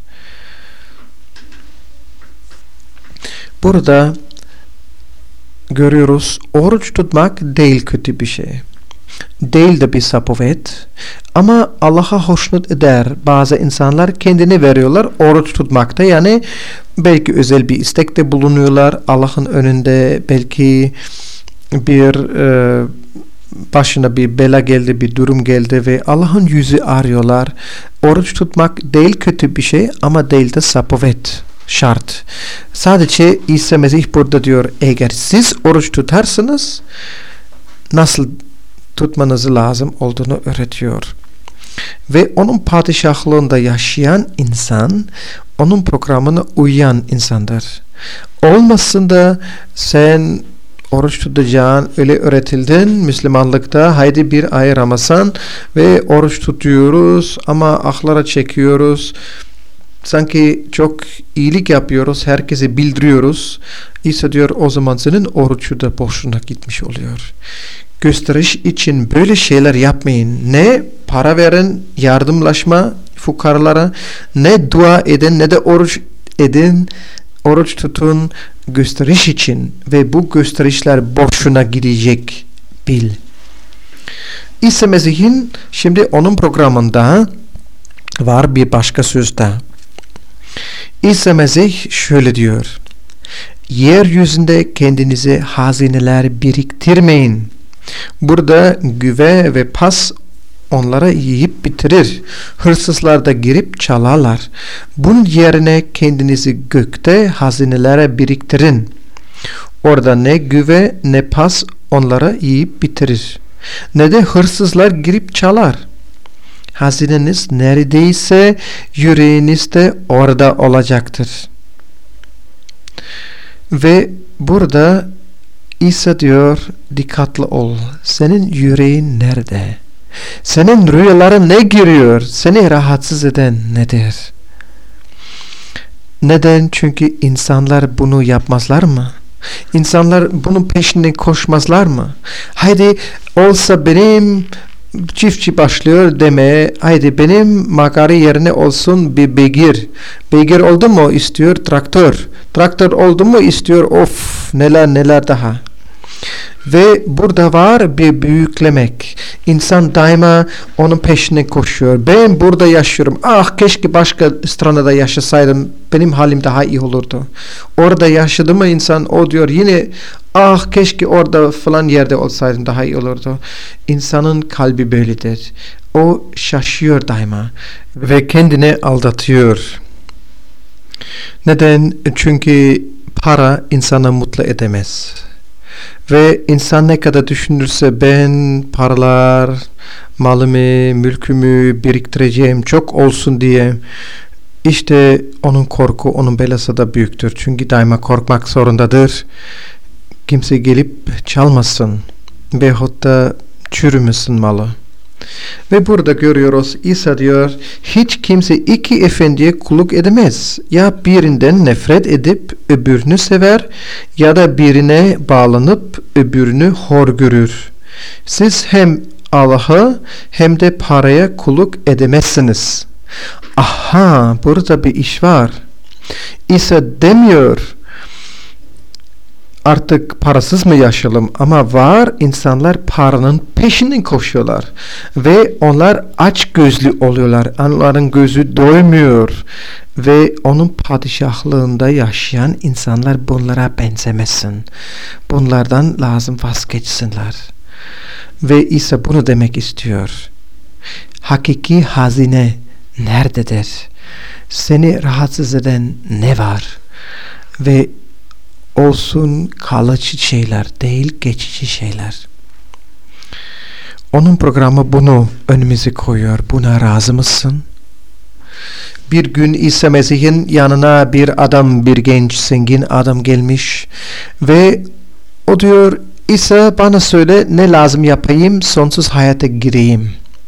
Burada görüyoruz, oruç tutmak değil kötü bir şey. Değil de bir sapovet. Ama Allah'a hoşnut eder. Bazı insanlar kendini veriyorlar oruç tutmakta. Yani belki özel bir istekte bulunuyorlar. Allah'ın önünde belki bir e, başına bir bela geldi, bir durum geldi ve Allah'ın yüzü arıyorlar. Oruç tutmak değil kötü bir şey ama değil de sapovet. Şart. Sadece İsa Mesih burada diyor, eğer siz oruç tutarsınız nasıl tutmanız lazım olduğunu öğretiyor. Ve onun padişahlığında yaşayan insan, onun programına uyan insandır. Olmasın da sen oruç tutacağın, öyle öğretildin Müslümanlıkta, haydi bir ay Ramazan ve oruç tutuyoruz ama ahlara çekiyoruz. sanki çok iyilik yapıyoruz, herkese bildiriyoruz. İsa diyor o zaman senin orucu da boşuna gitmiş oluyor. Gösteriş için böyle şeyler yapmayın. Ne para verin, yardımlaşma fukaralara, ne dua edin, ne de oruç edin, oruç tutun gösteriş için ve bu gösterişler boşuna gidecek bil. İsa Mesih'in şimdi onun programında var bir başka söz daha. İsa Mesih şöyle diyor. Yeryüzünde kendinize hazineler biriktirmeyin. Burada güve ve pas onlara yiyip bitirir. Hırsızlar da girip çalarlar. Bunun yerine kendinizi gökte hazinelere biriktirin. Orada ne güve ne pas onlara yiyip bitirir. Ne de hırsızlar girip çalar. Hazineniz neredeyse yüreğiniz de orada olacaktır. Ve burada İsa diyor, dikkatli ol. Senin yüreğin nerede? Senin rüyaların ne giriyor? Seni rahatsız eden nedir? Neden? Çünkü insanlar bunu yapmazlar mı? İnsanlar bunun peşinde koşmazlar mı? Haydi olsa benim çiftçi başlıyor demeye, haydi benim magari yerine olsun bir beygir. Beygir oldu mu istiyor traktör. Traktör oldu mu istiyor of neler neler daha. Ve burada var bir büyüklemek. İnsan daima onun peşine koşuyor. Ben burada yaşıyorum. Ah keşke başka stranada yaşasaydım. Benim halim daha iyi olurdu. Orada yaşadı mı insan o diyor yine ah keşke orada falan yerde olsaydım daha iyi olurdu. İnsanın kalbi böyledir. O şaşıyor daima. Ve kendini aldatıyor. Neden? Çünkü para insanı mutlu edemez. Ve insan ne kadar düşünürse ben paralar, malımı, mülkümü biriktireceğim çok olsun diye işte onun korku, onun belası da büyüktür. Çünkü daima korkmak zorundadır. Kimse gelip çalmasın veyahut da çürümesin malı. Ve burada görüyoruz İsa diyor hiç kimse iki efendiye kulluk edemez. Ya birinden nefret edip öbürünü sever ya da birine bağlanıp öbürünü hor görür. Siz hem Allah'a hem de paraya kulluk edemezsiniz. Aha burada bir iş var. İsa demiyor artık parasız mı yaşayalım ama var insanlar paranın peşinden koşuyorlar ve onlar aç gözlü oluyorlar. Onların gözü doymuyor ve onun padişahlığında yaşayan insanlar bunlara benzemesin. Bunlardan lazım vazgeçsinler. Ve İsa bunu demek istiyor. Hakiki hazine nerededir? Seni rahatsız eden ne var? Ve olsun kalıcı şeyler değil geçici şeyler. Onun programı bunu önümüze koyuyor. Buna razı mısın? Bir gün İsa Mesih'in yanına bir adam, bir genç zengin adam gelmiş ve o diyor İsa bana söyle ne lazım yapayım sonsuz hayata gireyim.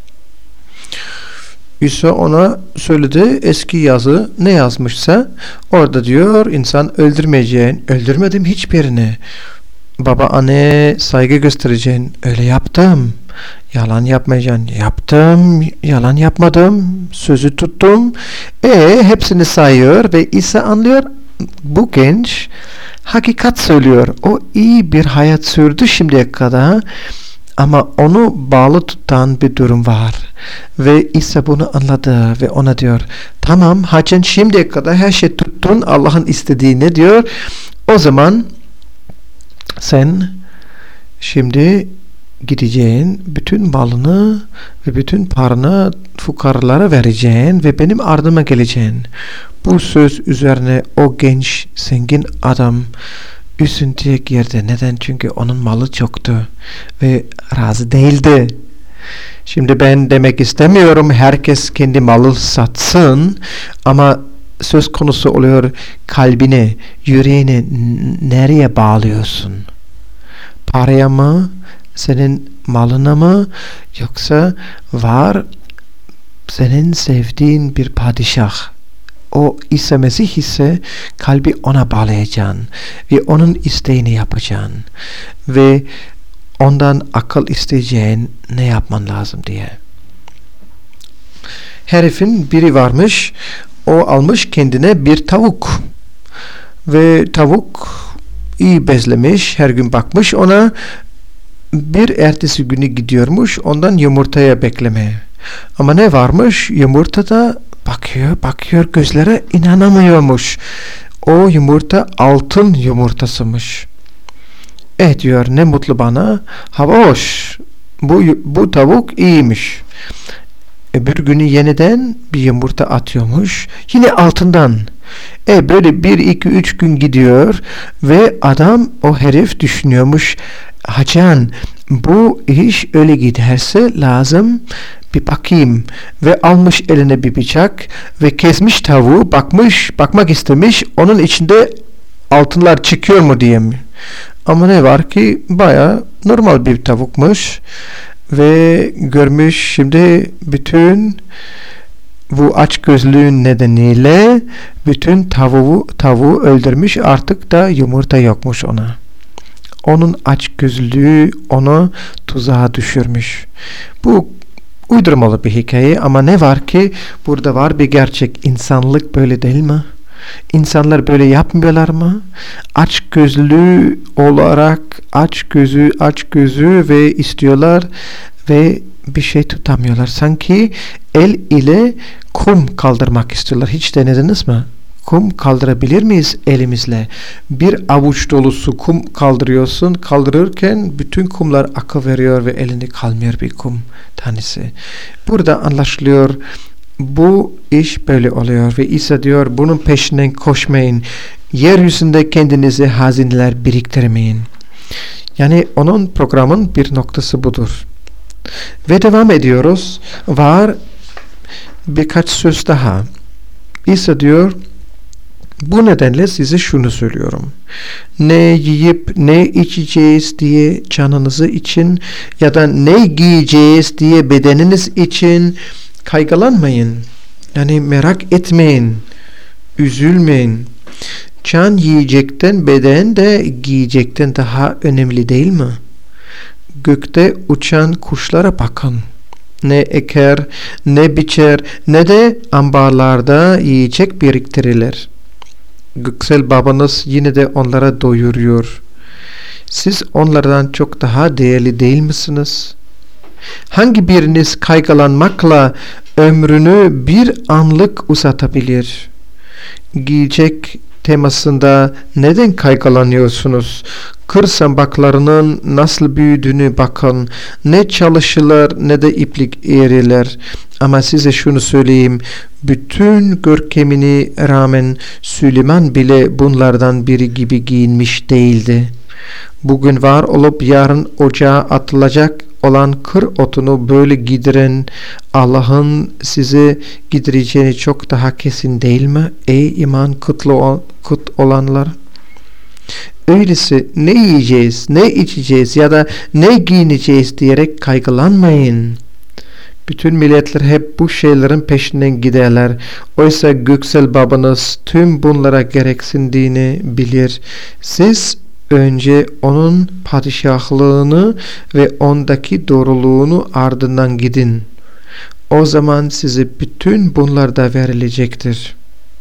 İsa ona söyledi eski yazı ne yazmışsa orada diyor insan öldürmeyeceğin, öldürmedim hiçbirini. Baba anne saygı göstereceğin, öyle yaptım. Yalan yapmayacaksın, yaptım. Yalan yapmadım, sözü tuttum. E hepsini sayıyor ve İsa anlıyor bu genç hakikat söylüyor. O iyi bir hayat sürdü şimdiye kadar. Ama onu bağlı tutan bir durum var. Ve İsa bunu anladı ve ona diyor tamam hacın şimdiye kadar her şey tuttun Allah'ın istediğini diyor. O zaman sen şimdi gideceğin bütün malını ve bütün paranı fukaralara vereceksin ve benim ardıma geleceksin. Bu söz üzerine o genç zengin adam üzüntüye girdi. Neden? Çünkü onun malı çoktu ve razı değildi. Şimdi ben demek istemiyorum herkes kendi malı satsın ama söz konusu oluyor kalbini, yüreğini nereye bağlıyorsun? Paraya mı? Senin malına mı? Yoksa var senin sevdiğin bir padişah o İsa Mesih ise kalbi ona bağlayacaksın ve onun isteğini yapacaksın ve ondan akıl isteyeceğin ne yapman lazım diye. Herifin biri varmış, o almış kendine bir tavuk ve tavuk iyi bezlemiş, her gün bakmış ona. Bir ertesi günü gidiyormuş ondan yumurtaya beklemeye. Ama ne varmış? Yumurtada bakıyor, bakıyor, gözlere inanamıyormuş. O yumurta altın yumurtasıymış. Eh diyor, ne mutlu bana. Hava hoş. Bu, bu tavuk iyiymiş. Öbür günü yeniden bir yumurta atıyormuş. Yine altından. E böyle bir, iki, üç gün gidiyor ve adam, o herif düşünüyormuş. Hacan, bu iş öyle giderse lazım bir bakayım. Ve almış eline bir bıçak ve kesmiş tavuğu, bakmış, bakmak istemiş. Onun içinde altınlar çıkıyor mu diye mi? Ama ne var ki baya normal bir tavukmuş. Ve görmüş şimdi bütün bu açgözlülüğün nedeniyle bütün tavuğu, tavuğu öldürmüş, artık da yumurta yokmuş ona. Onun açgözlülüğü onu tuzağa düşürmüş. Bu uydurmalı bir hikaye ama ne var ki burada var bir gerçek. İnsanlık böyle değil mi? İnsanlar böyle yapmıyorlar mı? Açgözlü olarak aç gözü aç gözü ve istiyorlar ve bir şey tutamıyorlar. Sanki el ile kum kaldırmak istiyorlar. Hiç denediniz mi? Kum kaldırabilir miyiz elimizle? Bir avuç dolusu kum kaldırıyorsun. Kaldırırken bütün kumlar akıveriyor ve elinde kalmıyor bir kum tanesi. Burada anlaşılıyor. Bu iş böyle oluyor ve İsa diyor bunun peşinden koşmayın. Yeryüzünde kendinize hazineler biriktirmeyin. Yani onun programın bir noktası budur. Ve devam ediyoruz. Var birkaç söz daha. İsa diyor, bu nedenle size şunu söylüyorum. Ne yiyip ne içeceğiz diye canınızı için ya da ne giyeceğiz diye bedeniniz için kaygılanmayın. Yani merak etmeyin. Üzülmeyin. Can yiyecekten, beden de giyecekten daha önemli değil mi? Gökte uçan kuşlara bakın. Ne eker, ne biçer, ne de ambarlarda yiyecek biriktirirler. Göksel babanız yine de onlara doyuruyor. Siz onlardan çok daha değerli değil misiniz? Hangi biriniz kaygılanmakla ömrünü bir anlık uzatabilir? Giyecek temasında neden kaygılanıyorsunuz? Kır sambaklarının nasıl büyüdüğünü bakın. Ne çalışırlar ne de iplik eğerler. Ama size şunu söyleyeyim. Bütün görkemine rağmen Süleyman bile bunlardan biri gibi giyinmiş değildi. Bugün var olup yarın ocağa atılacak olan kır otunu böyle giydiren Allah'ın size giydireceğini çok daha kesin değil mi? Ey iman kutlu kut olanlar. Öyleyse ne yiyeceğiz, ne içeceğiz ya da ne giyineceğiz diyerek kaygılanmayın. Bütün milletler hep bu şeylerin peşinden giderler. Oysa göksel babanız tüm bunlara gereksindiğini bilir. Siz önce onun padişahlığını ve ondaki doğruluğunu ardından gidin. O zaman size bütün bunlar da verilecektir.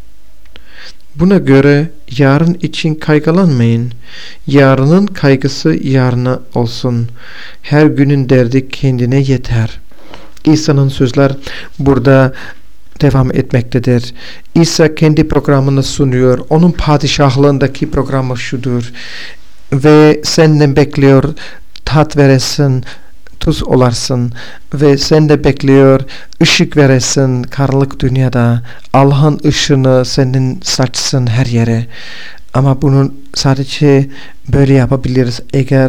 Buna göre yarın için kaygılanmayın. Yarının kaygısı yarına olsun. Her günün derdi kendine yeter. İsa'nın sözler burada devam etmektedir. İsa kendi programını sunuyor. Onun padişahlığındaki programı şudur. Ve senden bekliyor tat veresin, tuz olarsın. Ve sen de bekliyor ışık veresin karanlık dünyada. Allah'ın ışığını senin saçsın her yere. Ama bunu sadece böyle yapabiliriz eğer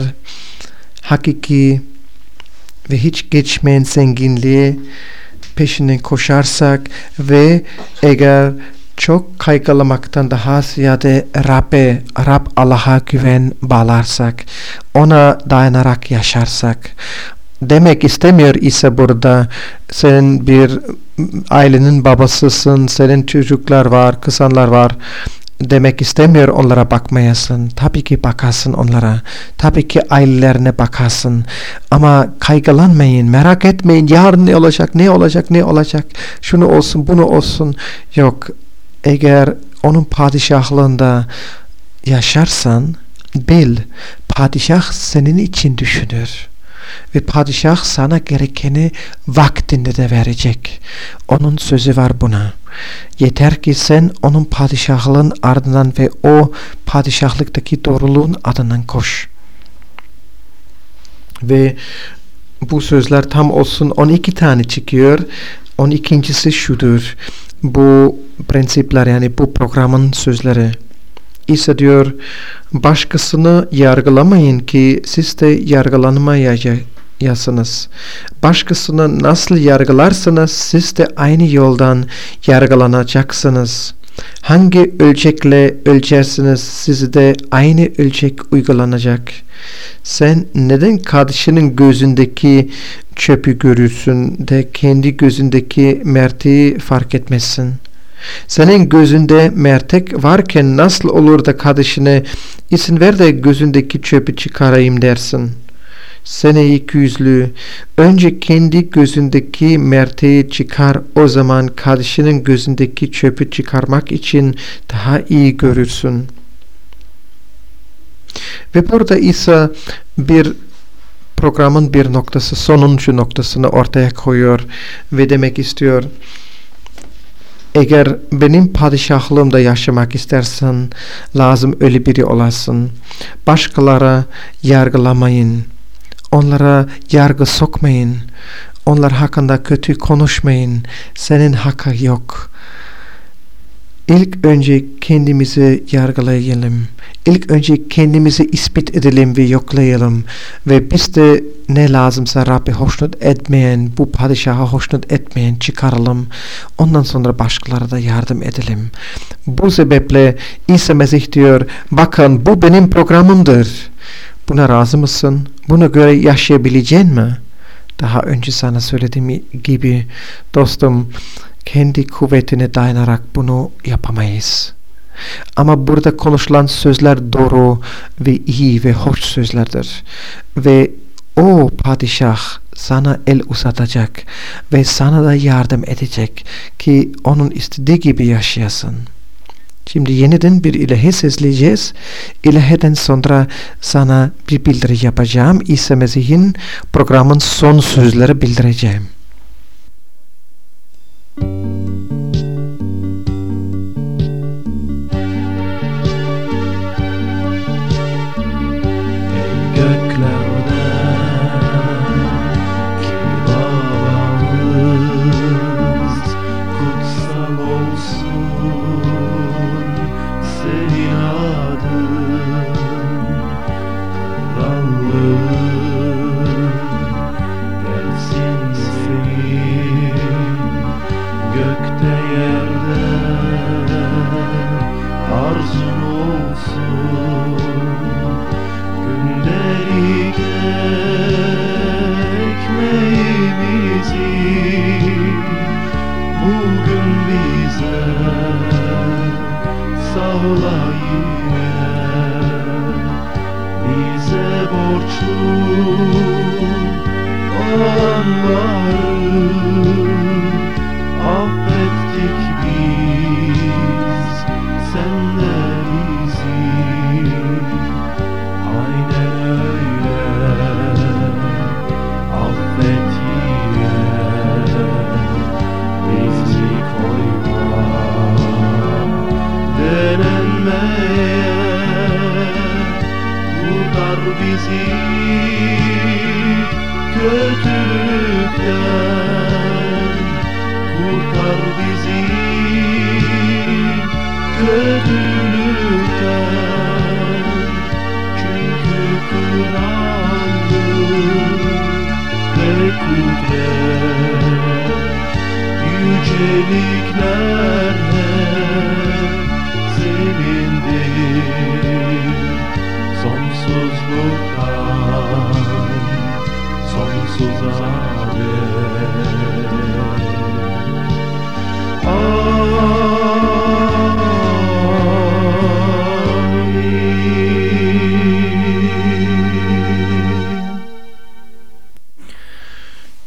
hakiki ve hiç geçmeyen zenginliği peşinden koşarsak ve eğer çok kaygılamaktan daha ziyade Rab'be, Rab Allah'a güven bağlarsak, ona dayanarak yaşarsak. Demek istemiyor ise burada sen bir ailenin babasısın, senin çocuklar var, kızanlar var demek istemiyor onlara bakmayasın. Tabii ki bakasın onlara. Tabii ki ailelerine bakasın. Ama kaygılanmayın, merak etmeyin. Yarın ne olacak, ne olacak, ne olacak. Şunu olsun, bunu olsun. Yok. Eğer onun padişahlığında yaşarsan bil, padişah senin için düşünür. Ve padişah sana gerekeni vaktinde de verecek. Onun sözü var buna. Yeter ki sen onun padişahlığın ardından ve o padişahlıktaki doğruluğun adından koş. Ve bu sözler tam olsun on iki tane çıkıyor. on ikincisi şudur. Bu prensipler, yani bu programın sözleri. İsa diyor, başkasını yargılamayın ki siz de yargılanmayasınız. Başkasını nasıl yargılarsanız siz de aynı yoldan yargılanacaksınız. Hangi ölçekle ölçersiniz size de aynı ölçek uygulanacak. Sen neden kardeşinin gözündeki çöpü görürsün de kendi gözündeki merteği fark etmezsin? Senin gözünde mertek varken nasıl olur da kardeşine izin ver de gözündeki çöpü çıkarayım dersin? Seni ikiyüzlü, önce kendi gözündeki merteği çıkar, o zaman kardeşinin gözündeki çöpü çıkarmak için daha iyi görürsün. Ve burada İsa bir programın bir noktası, sonuncu noktasını ortaya koyuyor ve demek istiyor: eğer benim padişahlığımda yaşamak istersen lazım öyle biri olasın. Başkalara yargılamayın. Onlara yargı sokmayın. Onlar hakkında kötü konuşmayın. Senin hakkı yok. İlk önce kendimizi yargılayalım. İlk önce kendimizi ispat edelim ve yoklayalım. Ve biz de ne lazımsa Rabbi hoşnut etmeyen, bu padişaha hoşnut etmeyen çıkaralım. Ondan sonra başkalara da yardım edelim. Bu sebeple İsa Mesih diyor, bakın bu benim programımdır. Buna razı mısın? Buna göre yaşayabileceğin mi? Daha önce sana söylediğim gibi dostum, kendi kuvvetine dayanarak bunu yapamayız. Ama burada konuşulan sözler doğru ve iyi ve hoş sözlerdir. Ve o padişah sana el uzatacak ve sana da yardım edecek ki onun istediği gibi yaşayasın. Şimdi yeniden bir ilahi sesleneceğiz. İlahiden sonra sana bir bildiri yapacağım. İsa Mesih'in programın son sözleri bildireceğim. Sonsuza dek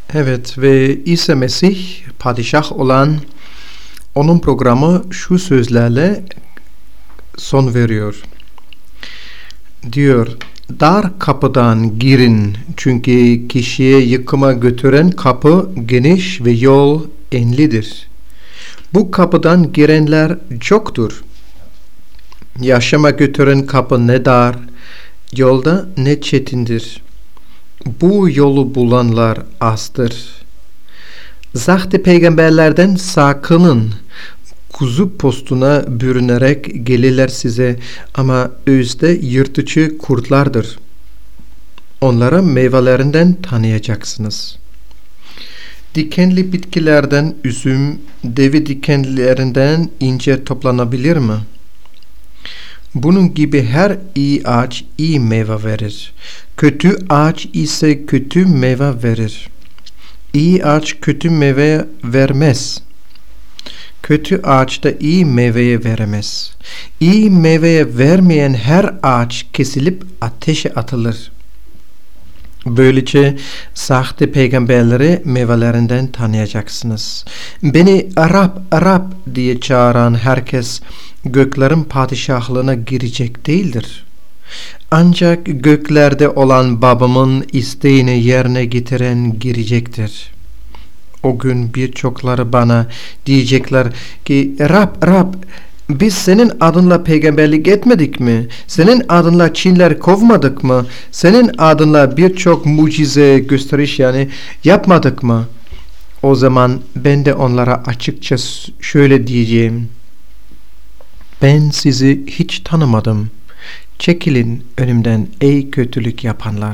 Evet ve İsa Mesih padişah olan onun programı şu sözlerle son veriyor. Diyor, dar kapıdan girin çünkü kişiye yıkıma götüren kapı geniş ve yol enlidir. Bu kapıdan girenler çoktur. Yaşama götüren kapı ne dar, yolda ne çetindir. Bu yolu bulanlar azdır. Sahte peygamberlerden sakının. Kuzu postuna bürünerek gelirler size ama özde yırtıcı kurtlardır. Onlara meyvelerinden tanıyacaksınız. Dikenli bitkilerden üzüm, deve dikenlerinden incir toplanabilir mi? Bunun gibi her iyi ağaç iyi meyve verir. Kötü ağaç ise kötü meyve verir. İyi ağaç kötü meyve vermez. Kötü ağaç da iyi meyveye veremez. İyi meyveye vermeyen her ağaç kesilip ateşe atılır. Böylece sahte peygamberleri meyvelerinden tanıyacaksınız. Beni Rab, Rab diye çağıran herkes göklerin padişahlığına girecek değildir. Ancak göklerde olan babamın isteğini yerine getiren girecektir. O gün birçokları bana diyecekler ki Rab, Rab biz senin adınla peygamberlik etmedik mi? Senin adınla Çinler kovmadık mı? Senin adınla birçok mucize gösteriş yani yapmadık mı? O zaman ben de onlara açıkça şöyle diyeceğim. Ben sizi hiç tanımadım. Çekilin önümden ey kötülük yapanlar.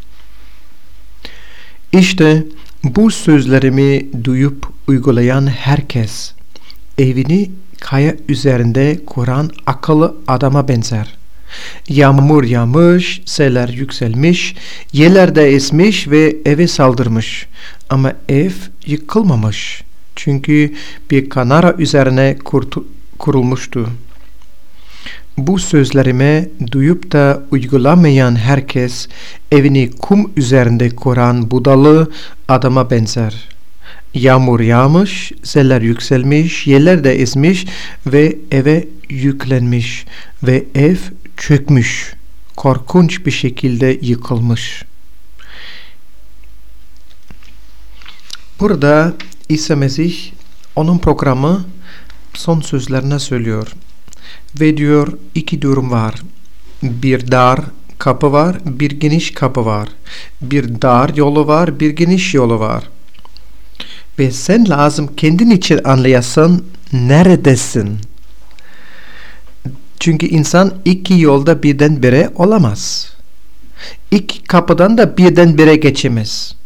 İşte bu sözlerimi duyup uygulayan herkes evini kaya üzerinde kuran akıllı adama benzer. Yağmur yağmış, seller yükselmiş, yerler de esmiş ve eve saldırmış. Ama ev yıkılmamış. Çünkü bir kanara üzerine kurtu- kurulmuştu. Bu sözlerime duyup da uygulamayan herkes evini kum üzerinde kuran budalı adama benzer. Yağmur yağmış, seller yükselmiş, yerler de esmiş ve eve yüklenmiş ve ev çökmüş, korkunç bir şekilde yıkılmış. Burada İsa Mesih onun programı son sözlerine söylüyor. Ve diyor iki durum var. Bir dar kapı var, bir geniş kapı var. Bir dar yolu var, bir geniş yolu var. Ve sen lazım kendin için anlayasın neredesin. Çünkü insan iki yolda birdenbire olamaz. İki kapıdan da birdenbire geçemez.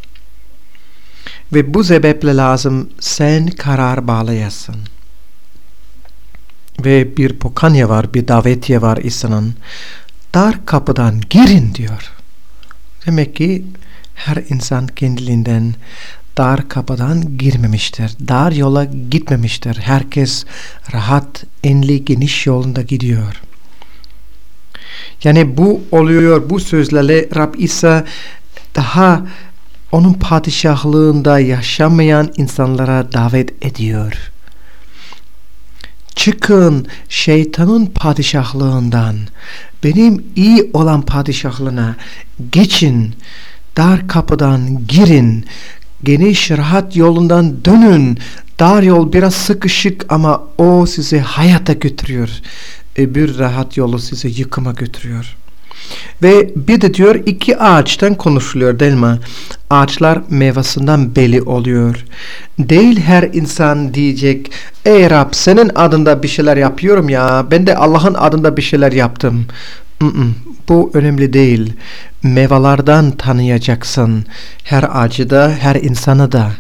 Ve bu sebeple lazım sen karar bağlayasın. Ve bir pokanya var, bir davetiye var İsa'nın. Dar kapıdan girin diyor. Demek ki her insan kendiliğinden dar kapıdan girmemiştir. Dar yola gitmemiştir. Herkes rahat, enli, geniş yolunda gidiyor. Yani bu oluyor, bu sözlerle Rab İsa daha onun padişahlığında yaşamayan insanlara davet ediyor. Çıkın şeytanın padişahlığından, benim iyi olan padişahlığına geçin, dar kapıdan girin, geniş rahat yolundan dönün. Dar yol biraz sıkışık ama o sizi hayata götürüyor. Öbür rahat yolu sizi yıkıma götürüyor. Ve bir de diyor iki ağaçtan konuşuluyor değil mi? Ağaçlar meyvesinden belli oluyor. Değil her insan diyecek, ey Rab senin adında bir şeyler yapıyorum ya, ben de Allah'ın adında bir şeyler yaptım. Mm-mm, bu önemli değil. Meyvelerden tanıyacaksın her ağacı da, her insanı da.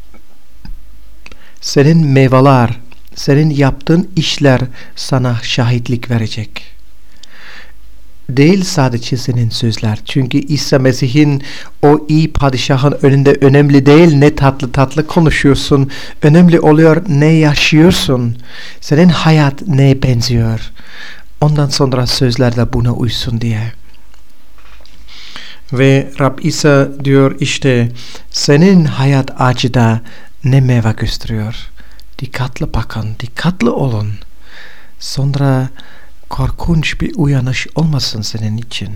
Senin meyveler, senin yaptığın işler sana şahitlik verecek. Değil sadece senin sözler. Çünkü İsa Mesih'in o iyi padişahın önünde önemli değil ne tatlı tatlı konuşuyorsun. Önemli oluyor ne yaşıyorsun. Senin hayat neye benziyor. Ondan sonra sözler de buna uysun diye. Ve Rab İsa diyor işte senin hayat ağacı ne meyve gösteriyor. Dikkatli bakın, dikkatli olun. Sonra korkunç bir uyanış olmasın senin için.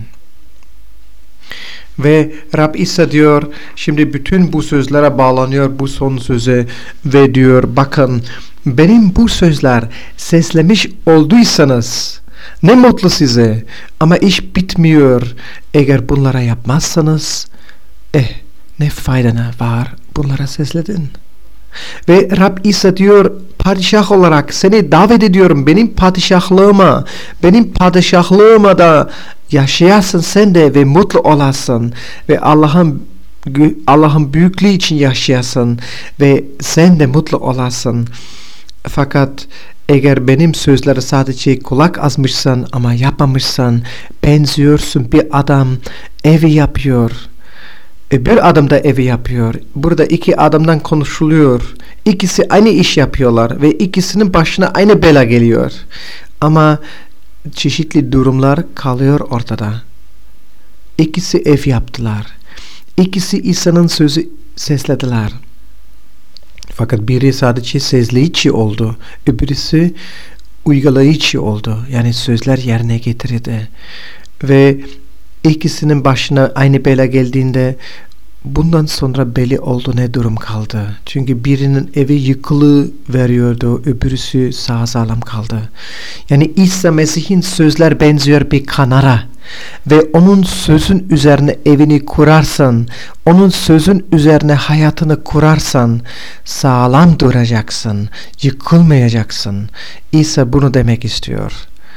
Ve Rab İsa diyor şimdi bütün bu sözlere bağlanıyor bu son söze ve diyor bakın benim bu sözler seslemiş olduysanız ne mutlu size ama iş bitmiyor. Eğer bunlara yapmazsanız eh ne faydana var bunlara sesledin. Ve Rab İsa diyor padişah olarak seni davet ediyorum benim padişahlığıma benim padişahlığıma da yaşayasın sen de ve mutlu olasın ve Allah'ın Allah'ın büyüklüğü için yaşayasın ve sen de mutlu olasın. Fakat eğer benim sözleri sadece kulak asmışsan ama yapmamışsan benziyorsun bir adam evi yapıyor. Bir adam da evi yapıyor. Burada iki adamdan konuşuluyor. İkisi aynı iş yapıyorlar ve ikisinin başına aynı bela geliyor. Ama çeşitli durumlar kalıyor ortada. İkisi ev yaptılar. İkisi İsa'nın sözü seslediler. Fakat biri sadece sesleyici oldu. Öbürüsü uygulayıcı oldu. Yani sözler yerine getirdi. Ve İkisinin başına aynı bela geldiğinde bundan sonra belli oldu ne durum kaldı. Çünkü birinin evi yıkılı veriyordu, öbürüsü sağ sağlam kaldı. Yani İsa Mesih'in sözler benziyor bir kanara ve onun sözün üzerine evini kurarsan, onun sözün üzerine hayatını kurarsan sağlam duracaksın, yıkılmayacaksın. İsa bunu demek istiyor.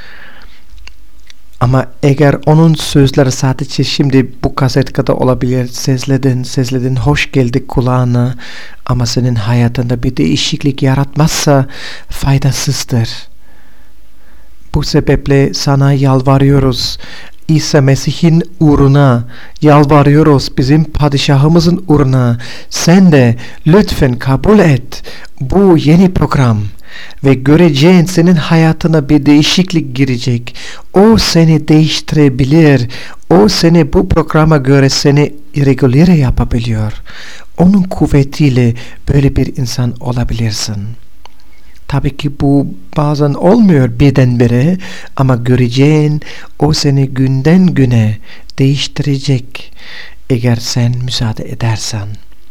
Ama eğer onun sözleri sadece şimdi bu kasetkada olabilir, sesledin, sesledin, hoş geldi kulağına ama senin hayatında bir değişiklik yaratmazsa faydasızdır. Bu sebeple sana yalvarıyoruz. İsa Mesih'in uğruna yalvarıyoruz, bizim padişahımızın uğruna. Sen de lütfen kabul et bu yeni program. Ve göreceğin senin hayatına bir değişiklik girecek. O seni değiştirebilir. O seni bu programa göre seni regüler yapabiliyor. Onun kuvvetiyle böyle bir insan olabilirsin. Tabii ki bu bazen olmuyor birdenbire ama göreceğin o seni günden güne değiştirecek eğer sen müsaade edersen.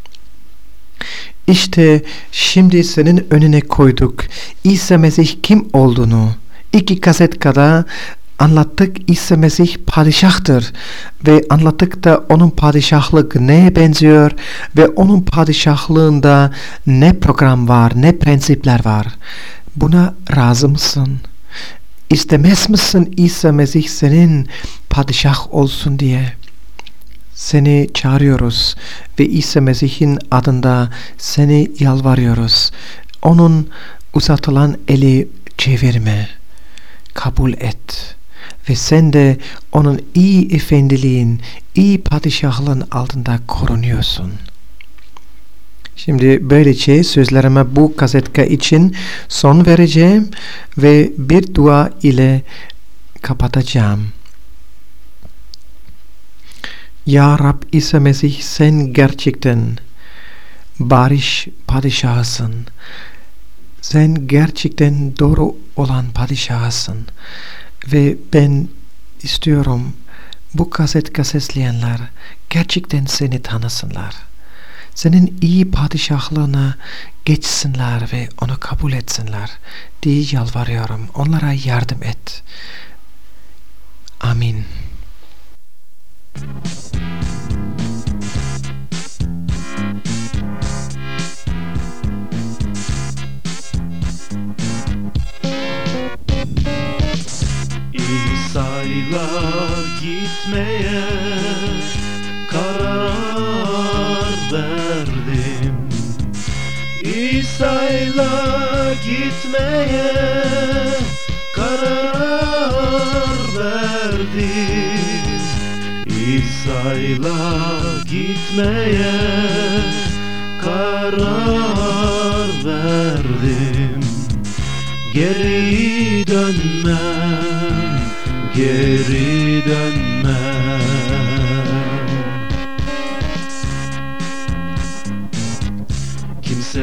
İşte şimdi senin önüne koyduk İsa Mesih kim olduğunu. İki kasetkada anlattık İsa Mesih padişahtır ve anlattık da onun padişahlık neye benziyor ve onun padişahlığında ne program var, ne prensipler var. Buna razı mısın? İstemez misin İsa Mesih senin padişah olsun diye? Seni çağırıyoruz ve İsa Mesih'in adında seni yalvarıyoruz. Onun uzatılan eli çevirme, kabul et ve sen de onun iyi efendiliğin, iyi padişahlığın altında korunuyorsun. Şimdi böylece sözlerime bu kasetka için son vereceğim ve bir dua ile kapatacağım. Ya Rab İsa Mesih sen gerçekten barış padişahısın. Sen gerçekten doğru olan padişahısın. Ve ben istiyorum bu kasetka sesleyenler gerçekten seni tanısınlar. Senin iyi padişahlığına geçsinler ve onu kabul etsinler diye yalvarıyorum. Onlara yardım et. Amin. İsa'yla gitmeye karar verdim. İsa'yla gitmeye karar verdim. İsa'yla gitmeye karar verdim. Geri dönmem, geri dönmem.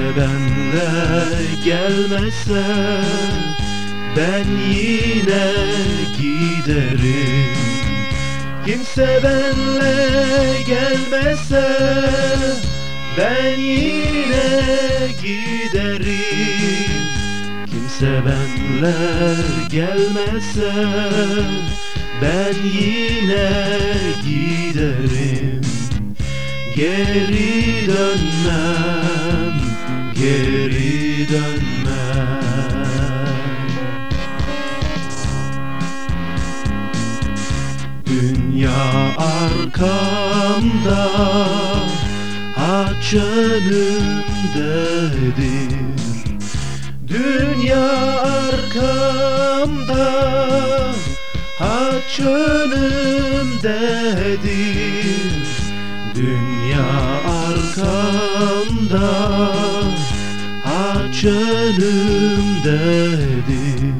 benle gelmezse ben yine giderim. Kimse benle gelmezse ben yine giderim. Kimse benle gelmezse ben yine giderim. Geri dönmem, geri dönmem. Dünya arkamda, haç önümdedir. Dünya arkamda, haç önümdedir. Dünya arkamda, haç önümdedir.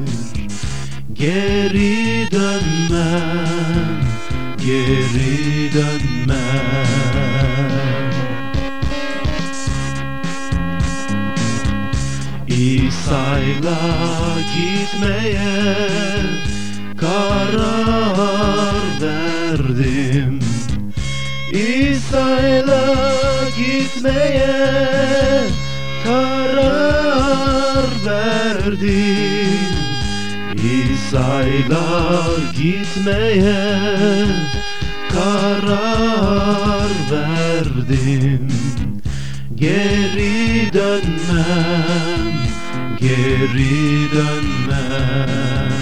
Geri dönmem, geri dönmem. İsa'yla gitmeye karar verdim. İsa'yla gitmeye karar verdim. İsa'yla gitmeye karar verdim. Geri dönmem, geri dönmem.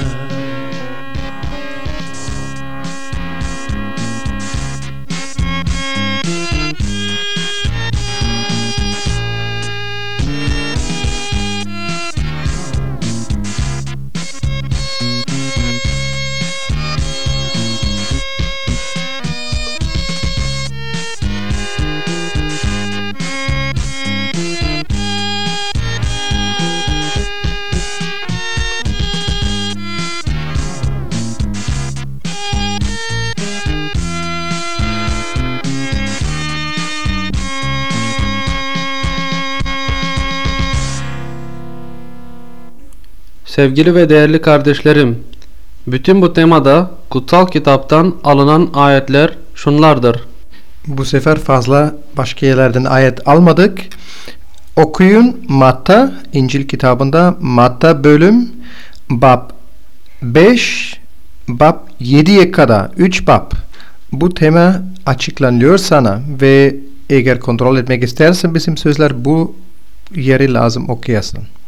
Sevgili ve değerli kardeşlerim, bütün bu temada kutsal kitaptan alınan ayetler şunlardır. Bu sefer fazla başka yerlerden ayet almadık. Okuyun Matta, İncil kitabında Matta bölüm bab beş, bab yediye kadar üç bab. Bu tema açıklanıyor sana ve eğer kontrol etmek istersen bizim sözler bu yeri lazım okuyasın.